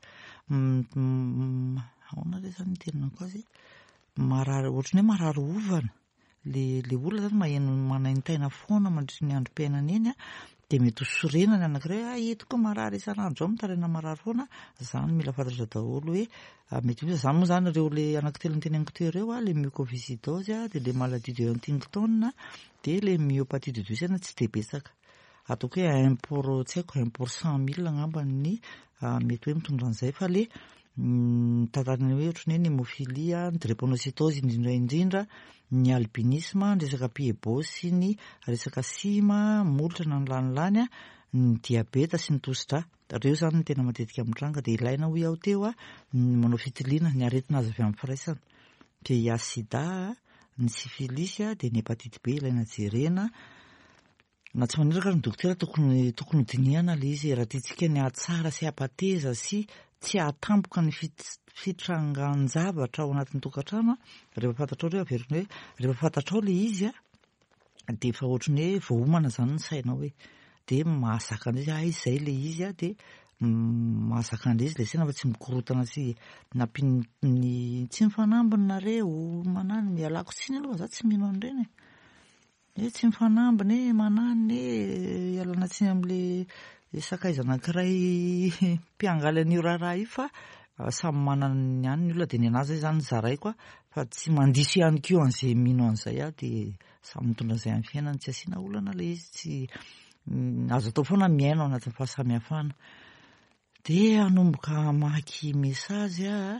aona re zany tenanako azy marary ohatrany hoe marary ovana le le olona zany maheno manaintaina foana mandritry ny androm-piainana eny a de mety hosorenany anankiray a eto koa marary isan'andro zao mitaraina marary foana zany mila fantatra daholo hoe mety hoe zany moa zany ireo le anankitelo nyteneniko teo ireo a le mucoviscidose a de le maladie de Huntington de le myopathie de Duchenne tsy de betsaka ataoko hoe un pour tsy haiko un pour cent mille ngambany mety hoe mitondra an'izay fa le tantarina hoe ohatrany hoe ny hémophilie ny drépanocytose indrindra indrindra ny albinisme ny resaka piebo sy ny resaka sima molotra na ny lanilany a ny diabeta sy ny tositra reo zany ny tena matetika mitranga de ilaina ho iaho teo a manao fitiliana ny aretina azo avy amin'ny firaisana de ia sida ny syphilis a de ny hepatite B ilaina jerena na tsy maneraka ny dokotera tokony tokony dinihana le izy raha tiantsika ny atsara sy apateza sy tsy atampoka ny fitrangan-javatra ao anatin'ny tokantrano rehefa fantatrao hoe averina hoe rehefa fantatrao le izy a de efa ohatrany hoe voahomana zany ny sainao hoe de mahazaka an'izy a izay le izy a de mahazaka an'le izy le saina fa tsy mikorotana sy nampiny tsy mifanambiny nareo manany mialako tsiny aloha za tsy mino an'ireny e tsy mifanambiny e manany e ialana tsiny amin'le sakaiza anankiray mpiangaly an'io raharaha io fa samy manana ny any ny olona de ny anazy zany zaraiko a fa tsy mandiso ihany keo an'izay mino an'izay a de samy mitondra an'izay amin'ny fiainany tsy asiana olana le izy tsy azo atao foana miaina ao anatin'ny fahasamihafana de anomboka maky mesazy a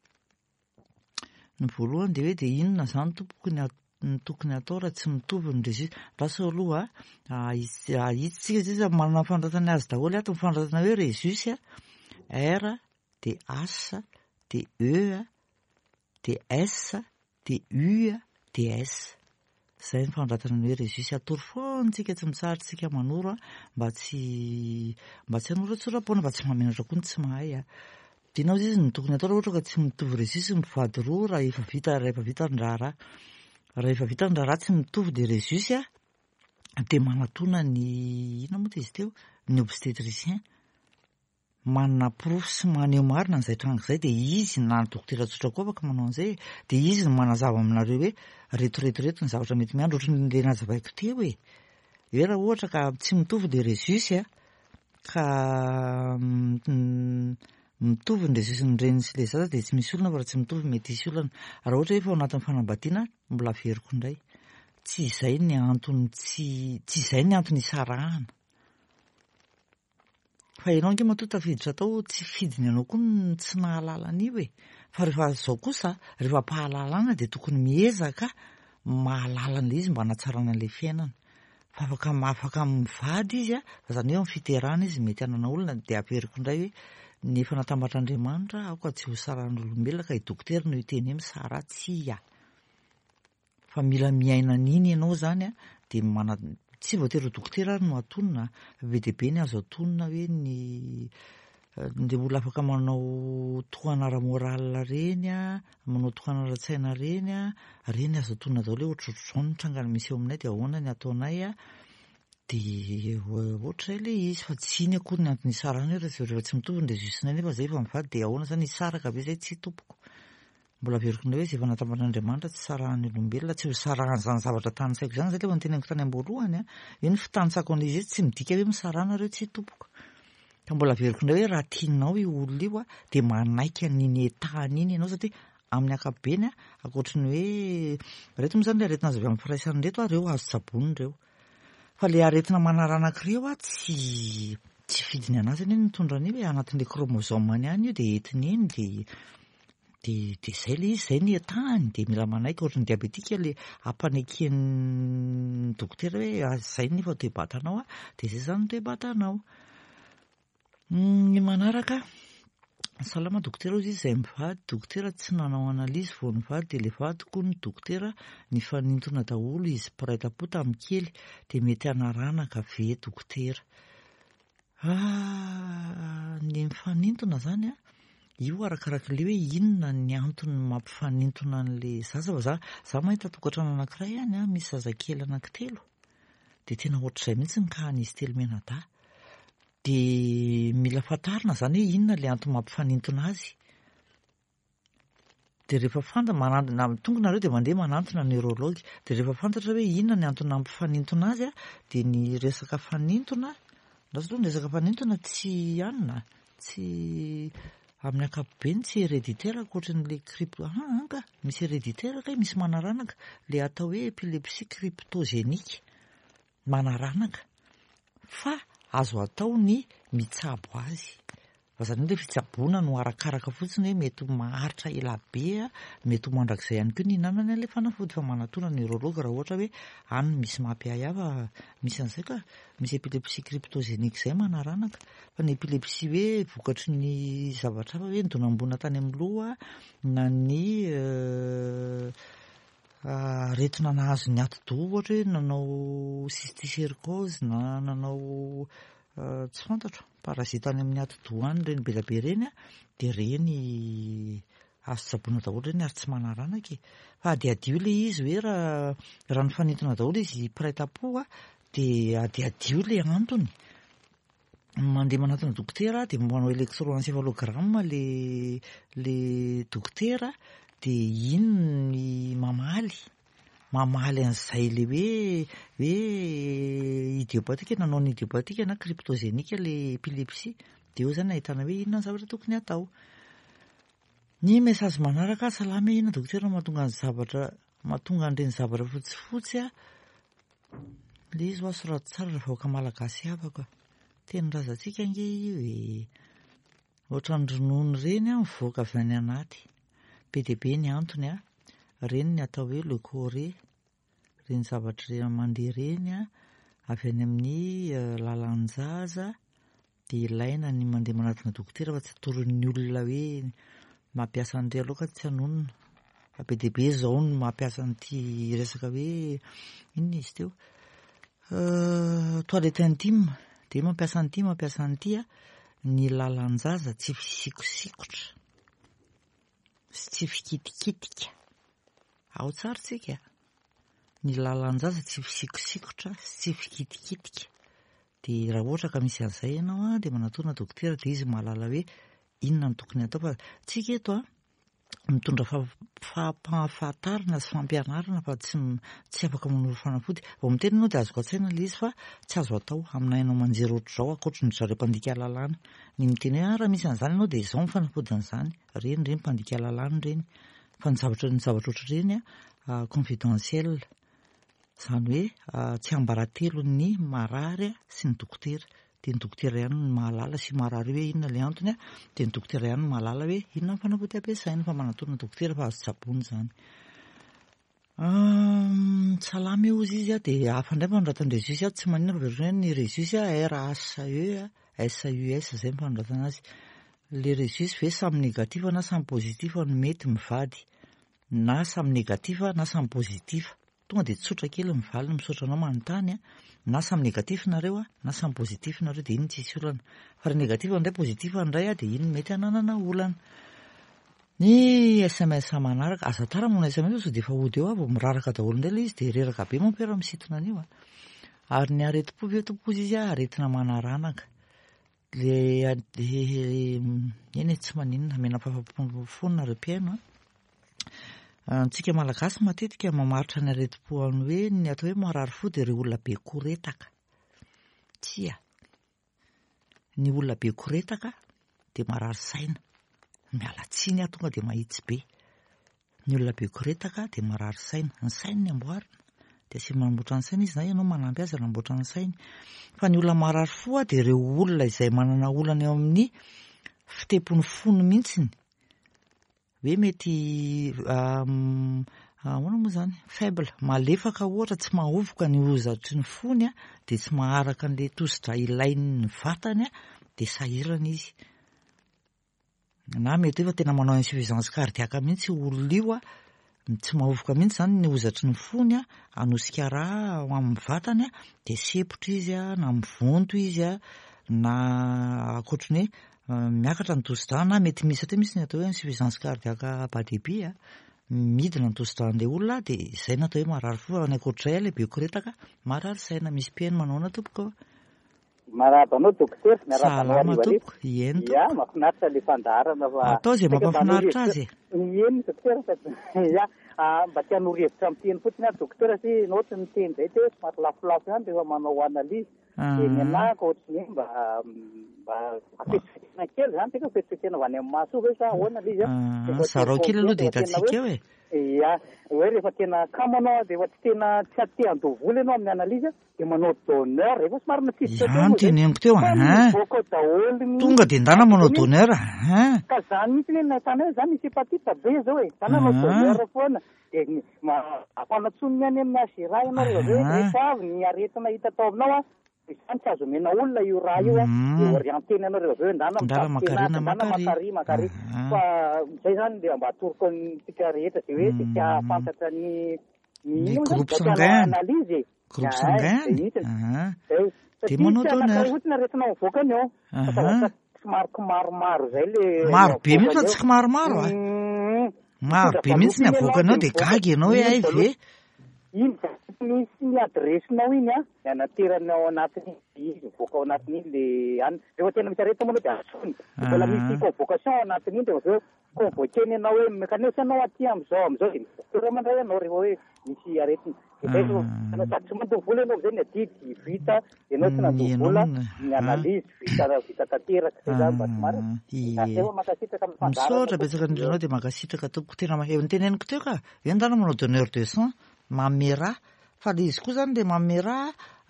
ny voalohany de hoe de inona zany tompokony ny tokony atao raha tsy mitovy ny resus lasa aloha ahitsitsika zay manana fandratana azy daholo ato mifandratana hoe resus a R de H de E de S de U de S zay ny fandratana ny hoe resus atory foantsika tsy mitsarotsika manoro a mba tsy mba tsy hanoratsora-poana mba tsy mahamenatra koa ny tsy mahay a de nao izy ny tokony atao raha ohatra ka tsy mitovy resus mivady roa raha efa vita raha efa vita ny raharaha raha efa vita ny raharaha tsy mitovy de resus a de manatona ny ina moa de izy teo ny obstétricien manana porofo sy maneho marina n'izay tranga izay de izy na ny dokotera tsotra koa afaka manao an'izay de izy ny manazava aminareo hoe retoretoreto ny zavatra mety miandro ohatrany le nazavaiko teo e hoe raha ohatra ka tsy mitovy le resus a ka mitovy ny resus ny reny sy le zaza de tsy misy olona fa raha tsy mitovy mety isy olana raha ohatra hoe fa ao anatin'ny fanambadiana mbola averiko indray tsy izay ny antony tsy tsy izay ny antony isarahana fa ianao ange matoa tafiditra tao tsy fidiny anao koa ny tsy nahalala an'io e fa rehefa zao kosa rehefa mpahalalana de tokony miezaka mahalala an'le izy mba hanatsarana an'le fiainana fa afaka afaka mivady izy a zany hoe amin'ny fiterana izy mety hanana olona de averiko indray hoe ny efa natambatr'Andriamanitra aoka tsy ho saran'olombelona ka i dokotera no iteny hoe misara tsia fa mila miaina an'iny ianao zany a de mana tsy voatery dokotera no atonona be de be ny azo atonona hoe ny de olona afaka manao tohana ara-morala reny a, manao tohana ara-tsaina reny a, reny azo toana daholo hoe ohatrohatr'izao ny trangany misy eo aminay dia ahoana ny ataonay a, dia ohatra ilay izy fa tsy iny akory ny antony isarana rehefa tsy mitovy ny rezusinay nefa zay efa mivady dia ahoana zany isaraka be zay tsy topoko. Mbola averiko indray hoe izay efa natamban'Andriamanitra tsy sarahan'ny olombelona, tsy ho sarahana izany zavatra tanintsaiko izany zay efa niteneniko tany am-boalohany a, hoe ny fitanitsako an'izy tsy midika hoe misarahana ireo tsy topoko. Ka mbola averiko indray hoe raha tianao io olona io a dia manaiky an'iny etahany iny ianao satria amin'ny ankapobeny a ankoatry ny hoe reto moa zany ilay aretina azo avy amin'ny firaisany reto a ireo azo tsabony ireo. Fa ilay aretina manaranan-kireo a tsy tsy fidiny anazy anie mitondra an'io hoe anatin'ilay kromozomany ihany io dia entiny eny dia dia dia izay ilay izy, izay ny etahany dia mila manaiky. Ohatra ny diabetika ilay ampaneken'ny dokotera hoe izay ny efa toe-batanao a dia izay izany no toe-batanao. Ny manaraka salama dokotera hozy izy izay mivady, dokotera tsy nanao analizy vao nivady dia ilay vadiko ny dokotera nifanintona daholo izy piraitam-po tamin'ny kely dia mety hanaranaka ve dokotera. Ah, ny mifanintona zany a io arakarak'ilay hoe inona ny antony mampifanintona an'ilay zaza. Fa za za mahita tokantrano anankiray ihany a misy zazakely anankitelo dia tena ohatr'izay mihitsy ny kahan'izy telo menada. Dia mila fantarina zany hoe inona ilay antony mampifanintona azy. Dia rehefa fantatra na tonga nareo dia mandeha manantona neurology. Dia rehefa fantatra hoe inona ny antony mampifanintona azy a dia ny resaka fanintona ndasy ny resaka fanintona tsy anona tsy amin'ny ankapobeny tsy héréditaire ankoatran'ilay crypto anka misy héréditaire kay misy manaranaka ilay atao hoe épilepsie cryptogénique manaranaka fa azo atao ny mitsabo azy. Fa izany hoe fitsaboana no arakaraka fotsiny hoe mety maharitra ela be a, mety mandrakizay ihany koa ny hinanana ilay fanafody. Fa manatona neurologue raha ohatra hoe any misy mampihahiava misy an'izay ka misy épilepsie cryptogénique izay manaranaka. Fa ny épilepsie hoe vokatry ny zavatra hafa hoe nidonam-boana tany amin'ny loha na ny aretina nahazo ny ati-doha ohatra hoe nanao cysticercose na nanao tsy fantatro parazita any amin'ny ati-doha any ireny belabe ireny a dia ireny azo tsaboina daholo ireny ary tsy manaranaka e. Fa adiadio ilay izy hoe raha raha nifanintona daholo izy piraitam-po a dia adiadio ilay antony. Mandeha manatona dokotera dia manao électroencéphalogramme le le dokotera dia iny ny mamaly mamaly an'izay le hoe hoe idiopatika nanao ny idiopatika na cryptogénique ilay épilepsie dia eo zany ahitana hoe inona ny zavatra tokony atao. Ny message manaraka salama inona dokotera mahatonga ny zavatra mahatonga an'ireny zavatra fotsifotsy a ilay izy ho asorato tsara raha vahoaka malagasy havako a. Tenin-drazantsika ange io e ohatran'ny ronono ireny a mivoaka avy any anaty be dia be ny antony a ireny ny atao hoe leucorrhée ireny zavatra ireny mandeha ireny a avy any amin'ny lalan-jaza dia ilaina ny mandeha manatona dokotera fa tsy atoron'ny olona hoe mampiasa an'ireny aloha ka tsy hanonona. Fa be dia be izao no mampiasa an'ity resaka hoe inona izy teo toilette intime dia mampiasa an'ity mampiasa an'ity a ny lalan-jaza tsy fisikosikotra sy tsy fikitikitika. Ao tsara tsika ny lalan-jaza tsy fisikosikotra sy tsy fikitikitika. Dia raha ohatra ka misy an'izay ianao a dia manatona dokotera dia izy mahalala hoe inona no tokony atao. Fa tsika eto a mitondra fahampahafantarana sy fampianarana fa tsy tsy afaka manoro fanafody. Vao miteny ianao dia azoko an-tsaina ilay izy fa tsy azo atao aminay ianao manjery ohatr'izao ankoatry ny zareo mpandika lalàna. Ny miteny hoe raha misy an'izany ianao dia izao ny fanafodin'izany. Ireny ireny mpandika lalàna ireny. Fa ny zavatra ny zavatra ohatr'ireny a confidentiel izany hoe tsy ambaratelo ny marary sy ny dokotera. Dia ny dokotera ihany no mahalala sy marary hoe inona ilay antony a dia ny dokotera ihany no mahalala hoe inona ny fanafody ampiasaina. Fa manatona dokotera fa azo tsaboana izany. Salama eo izy a dia hafa indray fanondratany resus a tsy maninona fa verina ny resus a R H E a S U S izay ny fanondratana azy. Le resus ve samy négatif na samy positif no mety mivady na samy négatif na samy positif. tonga dia tsotra kely mivaly ny misaotra anao manontany a na samy negatif nareo a na samy pozitif nareo dia iny tsisy olana fa ry negatif andray pozitif andray a dia iny mety hananana olana ny S M S manaraka aza tara moa S M S so dia efa ody eo avy miraraka daholo indray ilay izy dia reraka be mampera misintona an'io a ary ny areti-po ve tompozy izy a aretina manaranaka le eny tsy maninona mena fahafaponina reo mpiaino a antsika malagasy matetika mamaritra ny areti-po any hoe ny atao hoe marary fo dia ireo olona be koretaka tsia ny olona be koretaka dia marary saina miala tsiny a tonga dia mahitsy be ny olona be koretaka dia marary saina ny sainy ny amboarina dia sy manamboatra ny saina izy na ianao manampy azy anamboatra ny sainy fa ny olona marary fo a dia ireo olona izay manana olana eo amin'ny fitepony fony mihitsiny hoe mety ahoana moa zany faible malefaka ohatra tsy mahovoka ny hozatry ny fony a dia tsy maharaka an'ilay tosidra ilain'ny vatany a dia sahirana izy na mety hoe fa tena manao insuffisance cardiaque mihitsy olona io a tsy mahovoka mihitsy zany ny hozatry ny fony a anosika raha amin'ny vatany a dia sepotra izy a na mivonto izy a na akoatriny hoe miakatra ny tosidra na mety misy atao misy ny atao hoe insuffisance cardiaque bas débit a midina ny tosidran'ilay olona dia izay natao hoe marary fo ny akoatr'izay ilay be koretaka marary saina misy mpiaino manaona tompoko marabanao dokotera salama tompoko eny ya mahafinaritra le fandaharana fa atao izay mampafinaritra azy eny dokotera ya mba tia hanoro-hevitra amin'ny teny fotsiny ary dokotera sy naohatry ny teny izay te somary lafolafo ihany rehefa manao analizy dia ny anahaka ohatrany hoe mba mba afetofetena kely zany teka afetofetena avy any amin'ny maso hoe sa ahoana le izy zarao kely aloha dia hitantsika eo e ya hoe rehefa tena kamo anao dia efa tsy tena tsy ate andovoly ianao amin'ny analizy dia manao donneur rehefa somary matsisika ihany teneniko teo voaka daholo tonga dia ndana manao donneur ka zany mihitsy le nahitana hoe zany misy hepatite be zao e zany anao donneur foana dia ampanatsoniny any amin'ny asira ianao rehefa hoe rehefa avy ny aretina hita tao aminao a izany tsy azo mena olona io raha io a dia orientena ianao rehefa hoe ndana ndana makary makary fa izay zany dia mba atoroko antsika rehetra dia hoe dia tia fantatra ny ny groupe sanguin analizy groupe sanguin dia manao donneur ohatrany aretina mivoakany ao fa somary maromaro zay le maro be mihitsy fa tsy maromaro a maro be mihitsy ny avoakanao dia gagy ianao hoe ay ve iny misy ny adresinao iny a ny anateranao anatiny izy mivoaka ao anatin'iny le any rehefa tena misy aretina moa dia asony mbola misy convocation ao anatin'iny dia hoe convoqueny ianao hoe mekanesy anao aty amin'izao amin'izao dia misy mandray ianao rehefa hoe misy aretina dia anao sady tsy mandovola ianao zay ny adidy vita ianao tsy nandovola ny analyzy vita vita tanteraka zay zany mba tsy marina efa makasitraka amin'ny fandarana misaotra betsaka indrindranao dia makasitraka tompoko tena eo ny teneniko teo ka endana manao donneur de sang mamera fa le izy koa zany le mamera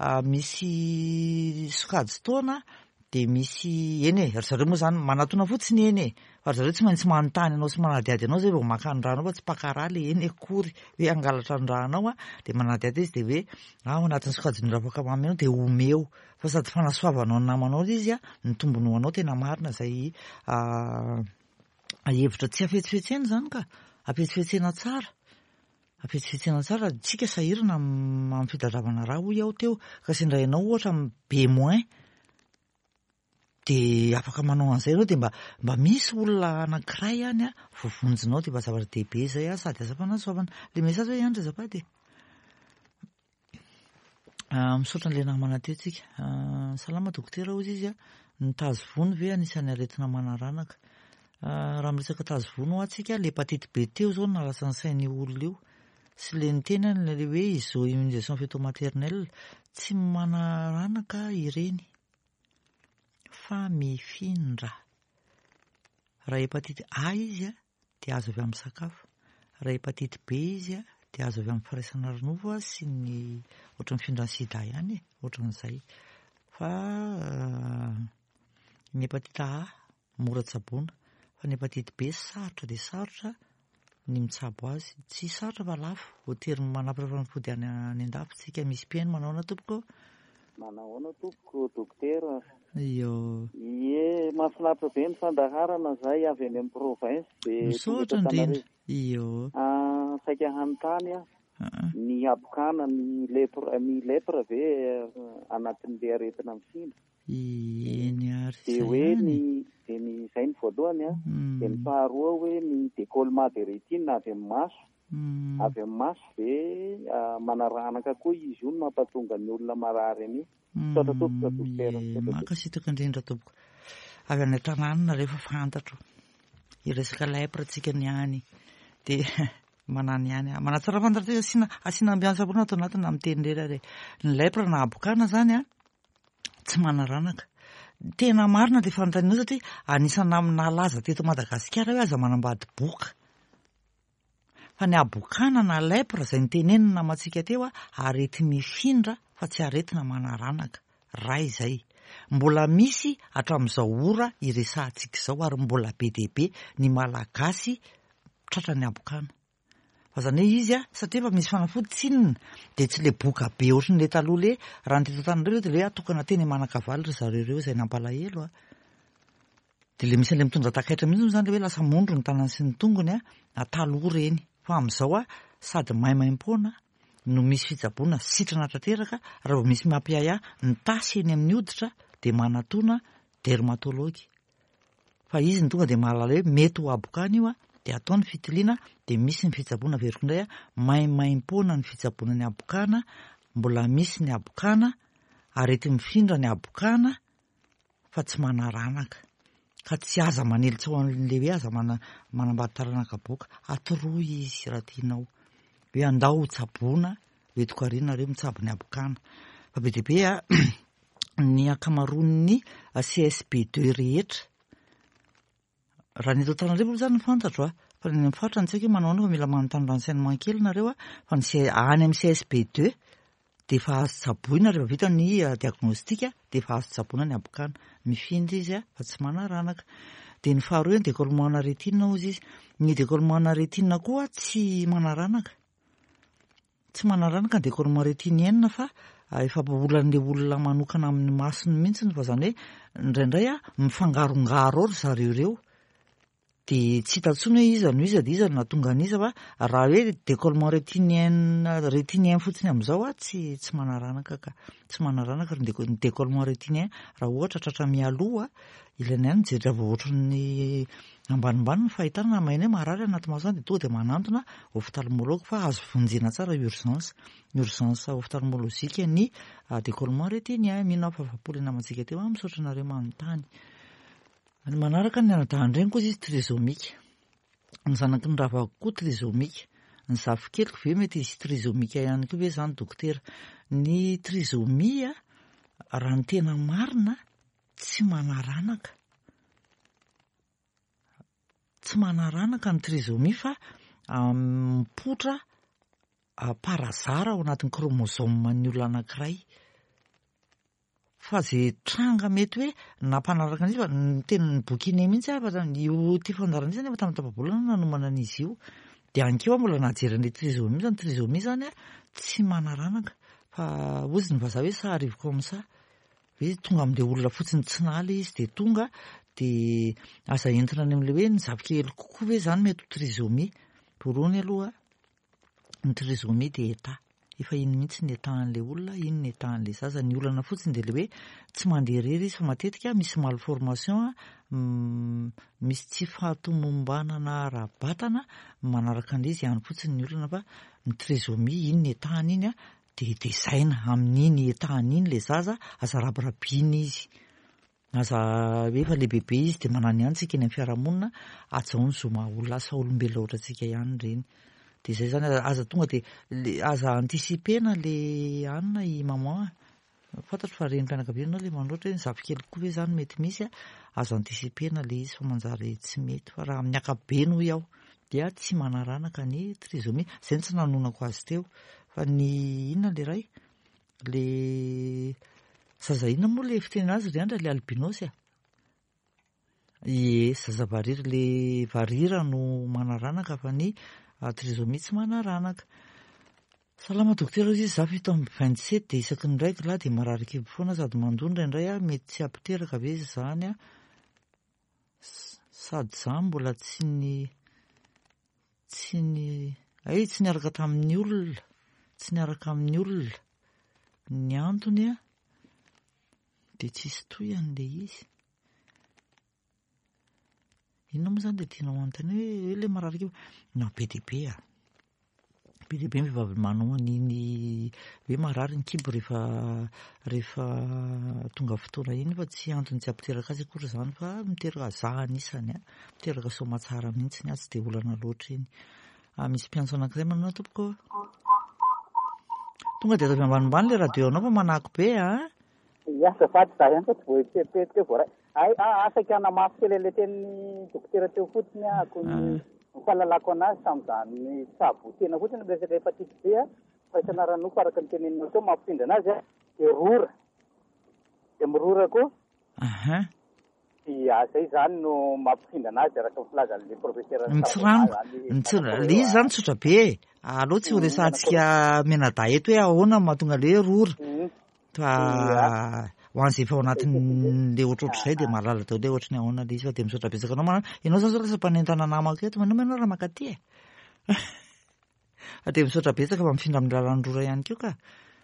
misy sokajy taona dia misy eny e ry zareo moa zany manatona fotsiny eny e fa ry zareo tsy maintsy manontany anao sy manadiady anao zay vao maka ny ranao fa tsy pakara le eny akory hoe angalatra ny ranao a dia manadiady izy dia hoe ao anatin'ny sokajiny rapaka mamy anao dia omeo fa sady fanasoavanao ny namanao izy a ny tombony ho anao tena marina zay hevitra tsy afetsifetsena zany ka afetsifetsena tsara afetsifetsena tsara tsika sahirana amin'ny fitadravana raha hoy aho teo ka sindrainao ohatra be moins dia afaka manao an'izay ianao dia mba mba misy olona anankiray ihany a vovonjinao dia mba zava-dehibe izay a sady aza fanasoavana le mesazy hoe ihany razapady misaotra an'ilay namana teo tsika salama dokotera ozy izy a ny tazovony ve anisan'ny aretina manaranaka raha miresaka tazovony ho atsika le hepatite B teo zao nalasa ny sain'ny olona io sy le nitenany le hoe izo immunisation feto maternelle tsy manaranaka ireny fa mifindra raha hepatite A izy a dia azo avy amin'ny sakafo raha hepatite B izy a dia azo avy amin'ny firaisana ronovo a sy ny ohatran'ny mifindra ny sida ihany e ohatran'izay fa ny hepatite A mora tsaboana fa ny hepatite B sarotra dia sarotra ny mitsabo azy tsy sarotra fa lafo hotery manapitra fanafody any any an-dafitsika misy mpiaino manaona tompoko manahoana tompoko dokotera io ie mahafinaritra be ny fandaharana zay avy any amin'ny province dia misaotra indrindra io saika hanontany a ny abokana ny lepra ny lepra ve anatin'le aretina mifindra eny ary de hoe ny de ny zay ny voalohany a de ny faharoa hoe ny décollement de rétine avy amin'ny maso avy amin'ny maso ve manaranaka koa izy io no mampatonga ny olona marary any sota tompoko dokotera makasitaka indrindra tompoko avy any an-tanàna rehefa fantatro iresaka lepra tsika ny any de manany ihany manatsara fantatra asina asina ambiansapona atao anatiny amin'ny teny rera re ny lepra na abokana zany a tsy manaranaka tena marina de fanontaniana satria anisana amina laza teto Madagasikara hoe aza manambady boka fa ny abokana na lepra zay nitenenina matsika teo a arety mifindra fa tsy aretina manaranaka ray zay mbola misy hatramin'izao ora iresahantsika izao ary mbola be dia be ny malagasy tratra ny abokana fa zany hoe izy a satria efa misy fanafody tsinona de tsy le boka be ohatran'le taloha le raha ny teto an-tanareo de le hoe atokana teny manakavaly ry zareo reo zay nampalahelo a de le misy an'le mitondra takaitra mihitsy zany le hoe lasa mondro ny tanany sy ny tongony a taloha reny fa amin'izao a sady maimaim-poana no misy fitsaboana sitrana trateraka raha vao misy mampiaya ny tasy eny amin'ny hoditra de manatona dermatology fa izy ny tonga de mahalala hoe mety ho abokana io a de atao ny fitiliana de misy ny fitsaboana veriko indray a maimaim-poana ny fitsaboana ny abokana mbola misy ny abokana arety mifindra ny abokana fa tsy manaranaka ka tsy aza manelitsy ao an'le hoe aza mana manambady taranaka boka atoroy izy raha tianao hoe andao tsaboana hoe tokarina reo mitsabo ny abokana fa be dia be a ny akamaroan'ny C S P deux rehetra raha ny eto Antananarivo moa zany ny fantatro a fa ny mifatra ny tsaika hoe manao fa mila manontany renseignement kely nareo a fa ny any amin'ny C S P deux de efa azo tsaboina rehefa vita ny diagnostika de efa azo tsaboina ny abokana mifindra izy a fa tsy manaranaka de ny faharoa ny décollement na rétine ozy izy ny décollement na rétine koa tsy manaranaka tsy manaranaka ny décollement rétinienne fa efa olan'le olona manokana amin'ny masony mihitsy fa zany hoe indraindray a mifangarongaro ao ry zareo reo de tsy hitatsony hoe iza no iza de iza no natonga an'iza fa raha hoe décollement rétinienne rétinien fotsiny amin'izao a tsy tsy manaranaka ka tsy manaranaka ny décollement rétinien raha ohatra tratra mialoha ilaina ihany mijery raha vao ohatran'ny ambanimbany ny fahitana maina hoe marary anaty maso de tonga de manantona ophtalmologue fa azo vonjena tsara urgence urgence ophtalmologique ny décollement rétinien mino afafapolo eny amantsika teo a misaotra nareo manontany ny manaraka ny anadahany reny koa izy trisomika ny zanaky ny ravako koa trisomika ny zafokeliko ve mety izy trisomika ihany koa ve zany dokotera ny trisomia raha ny tena marina tsy manaranaka tsy manaranaka ny trisomia fa mipotra parazara ao anatin'ny chromosome ny olona anankiray fa zay tranga mety hoe nampanaraka an'izy fa ny tenin'ny boky iny mihitsy a fa io ty fandarana izy zany efa tamin'ny tapabolana nanomana an'izy io de ankeo a mbola najery an'le trisomia zany trisomia zany a tsy manaranaka fa ozy ny vazaha hoe ça arrive comme ça hoe tonga amin'le olona fotsiny tsy naly izy de tonga de aza entina any amin'le hoe ny zafikely kokoa ve zany mety ho trisomia voalohany aloha ny trisomia de état efa iny mihitsy ny etahan'le olona iny ny etahan'le zaza ny olana fotsiny de le hoe tsy mandeha rery izy fa matetika misy malformation a misy tsy fahatomombanana ara-batana manaraka an'izy ihany fotsiny ny olana fa ny trisomia iny ny etahany iny a de desaina amin'iny etahany iny le zaza aza rabirabiana izy aza hoe efa le bebe izy de manany ihany tsika eny amin'ny fiarahamonina atsaony zoma olona asa olombelona ohatrantsika ihany reny de zay zany aza tonga de aza antisipena le anina i maman fantatro fa reny mpianakaviana le manoatra hoe ny zafikely koa ve zany mety misy a aza antisipena le izy fa manjary tsy mety fa raha amin'ny akabe no iaho dia tsy manaranaka ny trisomia zay ny tsy nanonako azy teo fa ny inona le ray le zaza inona moa le fiteny azy ry andra le albinosy a e zaza variry le varira no manaranaka fa ny trisomia tsy manaranaka salama dokotera izy za fito amby vingt sept de isaky ny raiky lahy de marary kibo foana sady mandondra indray a mety tsy ampiteraka ve zany a sady za mbola tsy ny tsy ny ay tsy niaraka tamin'ny olona tsy niaraka amin'ny olona ny antony a dia tsisy toyany le izy. Inona moa izany dia tianao anontany hoe hoe le mararaka io na be dia be a be dia be ny vehivavy manao an'iny hoe marary ny kibo rehefa rehefa tonga fotoana iny fa tsy antony tsy ampiteraka azy akory izany fa miteraka za anisany a miteraka soamatsara mihitsy ny a tsy dia olana loatra iny. Misy mpiantso anankiray manao tompoko tonga dia atao ambanimbany le radio anao fa manako be a. Iasa fady za ihany fa tsy voapepetika voaray. Ay afaka anamafy kely le tenin'ny dokotera teo fotsiny ako ny fahalalako anazy sam'izany sabo tena fotsiny miresaka hepatite B a fa isanaranofa araka ny teneninao teo mampifindra anazy a dia rora dia mirora koa. Aha. Dia zay zany no mampifindra anazy araka ny filazan'le profesera. Mitsirano le izy zany tsotra be aleo tsy ho resantsika menada eto hoe ahoana mahatonga le rora fa ho an'izay efa ao anatin'le ohatrohatr'izay dia mahalala daholo hoe ohatry ny ahoana le izy fa dia misaotra betsaka anao manao ianao zany zao lasa mpanentana namako eto manao manao raha makaty e. Dia misaotra betsaka fa mifindra amin'ny lalan'ny rora ihany koa ka.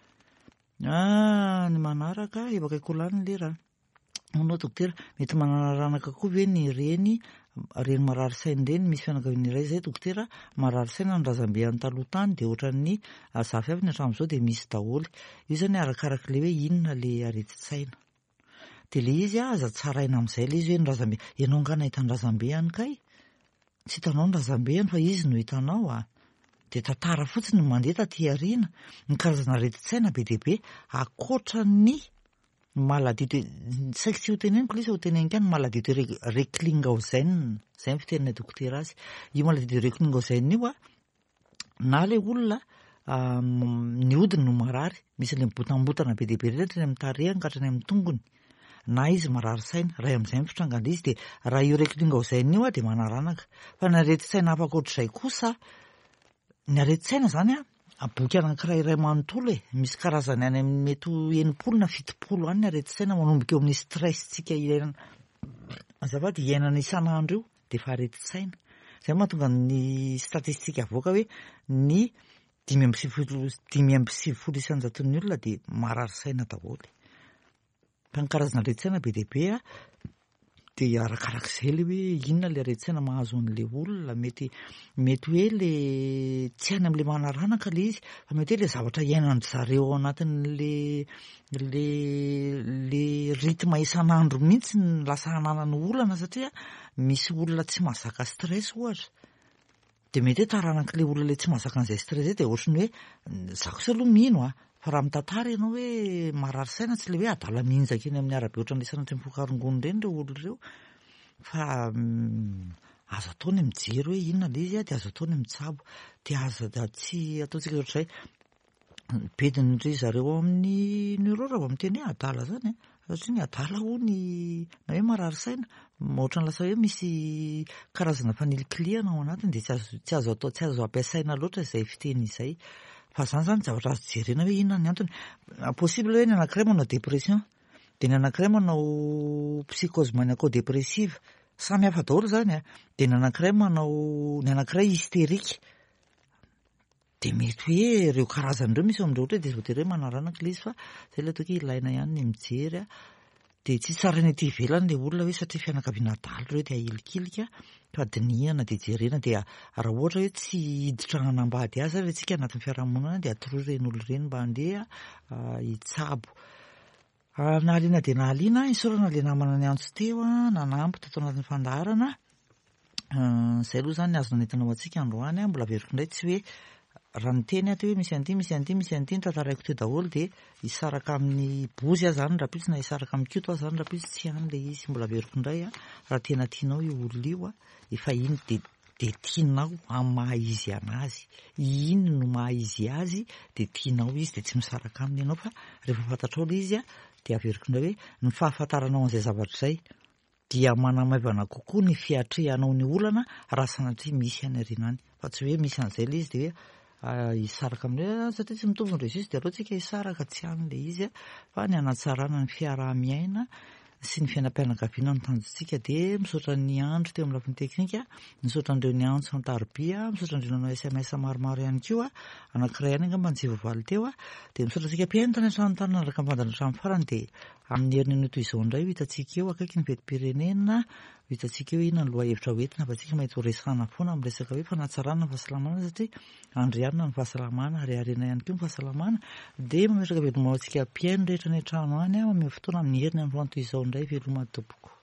Ah ny manaraka efa akaiky ho lany le raha. Manao dokotera mety manaranaka koa ve ny reny reny marary saina ireny misy fianakaviana iray zay dokotera marary saina ny razambeany taloha tany dia ohatran'ny zafy avy ny hatramin'izao dia misy daholo. Io zany arakaraka le hoe inona le areti-tsaina. Dia le izy aza tsaraina amin'izay le izy hoe ny razambe ianao nga nahita ny razambeany kay tsy hitanao ny razambeany fa izy no hitanao a. Dia tantara fotsiny no mandeha taty aoriana ny karazana areti-tsaina be dia be akoatra ny maladie de saika tsy ho teneniko ilay izy ho teneniko ihany maladie de Recklinghausen izay ny fitenenay dokotera azy. Io maladie de Recklinghausen io a na le olona ny hodiny no marary misy ilay mibotambotana be dia be rehetra ny amin'ny tarehiny ka hatrany amin'ny tongony na izy marary saina ray amin'izay ny fitrangana izy dia raha io Recklinghausen io a dia manaranaka fa ny areti-tsaina afaka ohatr'izay kosa ny areti-tsaina izany a boky anankiray iray manontolo e misy karazany any amin'ny mety enimpolo na fitopolo any ny areti-tsaina manomboka eo amin'ny stresstsika iainana azafady iainana isan'andro io dia efa areti-tsaina izay mahatonga ny statistika avoaka hoe ny dimy amby sivifolo dimy amby sivifolo isanjaton'ny olona dia marary saina daholo. Fa ny karazana areti-tsaina be dia be a dia arakarak'izay le hoe inona le areti-tsaina mahazo an'ilay olona mety mety hoe le tsy any amin'ilay manaranaka le izy fa mety hoe le zavatra iainan'ny zareo ao anatin'le le le ritma isan'andro mihitsy ny lasa hananany olana satria misy olona tsy mahazaka stress ohatra dia mety hoe taranak'ilay olona le tsy mahazaka an'izay stress zay dia ohatrany hoe za kosa aloha mino a fa raha mitantara ianao hoe marary saina tsy le hoe adala mihinjaka eny amin'ny arabe ohatran'ilay sanatry mifokarongony ireny ireo olo ireo fa azo atao ny mijery hoe inona le izy a dia azo atao ny mitsabo dia azo tsy ataontsika ohatr'izay bediny ry zareo ao amin'ny neuro raha vao miteny hoe adala zany a satria ny adala hoy ny na hoe marary saina ohatrany lasa hoe misy karazana fanilinkiliana ao anatiny dia tsy azo atao tsy azo ampiasaina loatra izay fiteny izay fa zany zany zavatra azo jerena hoe inona ny antony. Possible hoe ny anankiray manao dépression dia ny anankiray manao psychose maniaco-dépressive samy hafa daholo zany a dia ny anankiray manao ny anankiray hystérique dia mety hoe ireo karazan'ireo misy amin'ireo ohatra dia voatery hoe manaranaka ilay izy fa izay ilay toki ilaina ihany ny mijery a dia tsy tsara ny ety ivelany ilay olona hoe satria fianakaviana dahalo ireo dia ahilikilika fa dinihana dia jerena dia raha ohatra hoe tsy hiditra hanambady azy ary tsika anatin'ny fiarahamonina dia atoroy ireny olo ireny mba handeha hitsabo. Nahaliana dia nahaliana isaorana ilay namana ny antso teo a nanampy tato anatin'ny fandaharana izay aloha izany ny azo nanentinao antsika androany a mbola veriko indray tsy hoe raha ny teny ato hoe misy an'ity misy an'ity misy an'ity ny tantaraiko teo daholo dia hisaraka amin'ny bozy aho zany raha pisy na hisaraka amin'ny kioto aho zany raha pisy tsy hany ilay izy mbola veriko indray a raha tena tianao io olona io a efa iny dia dia tianao amin'ny maha izy anazy iny no maha izy azy dia tianao izy dia tsy misaraka aminy ianao fa rehefa fantatrao ilay izy a dia averiko indray hoe ny fahafantaranao an'izay zavatra izay dia manamaivana kokoa ny fiatrehanao ny olana raha sanatria misy any aoriana any fa tsy hoe misy an'izay ilay izy dia hoe hisaraka amin'ny satria tsy mitovy ny registre dia aleo tsika hisaraka tsy hany ilay izy a fa ny hanatsarana ny fiaraha-miaina sy ny fiainam-pianakaviana ny tanjontsika dia misaotra ny andro teo amin'ny lafiny teknika, misaotra an'ireo ny antso antarobia, misaotra an'ireo nanao S M S maromaro ihany koa, anankiray ihany angamba njivovaly teo a, dia misaotra antsika mpiainana tany an-tranontany naraka ambandana hatramin'ny farany dia amin'ny herin'ny toy izao indray ho hitantsika eo akaiky ny fetim-pirenena, ho hitantsika eo inona ny loha hevitra hoentina fa tsika mahita ho resahana foana amin'ny resaka hoe fanatsarana ny fahasalamana satria andrianina ny fahasalamana ary harena ihany koa ny fahasalamana dia mametraka veloma antsika mpiaino rehetra ny an-trano any a, mameo fotoana amin'ny herin'ny androany toy izao indray veloma tompoko.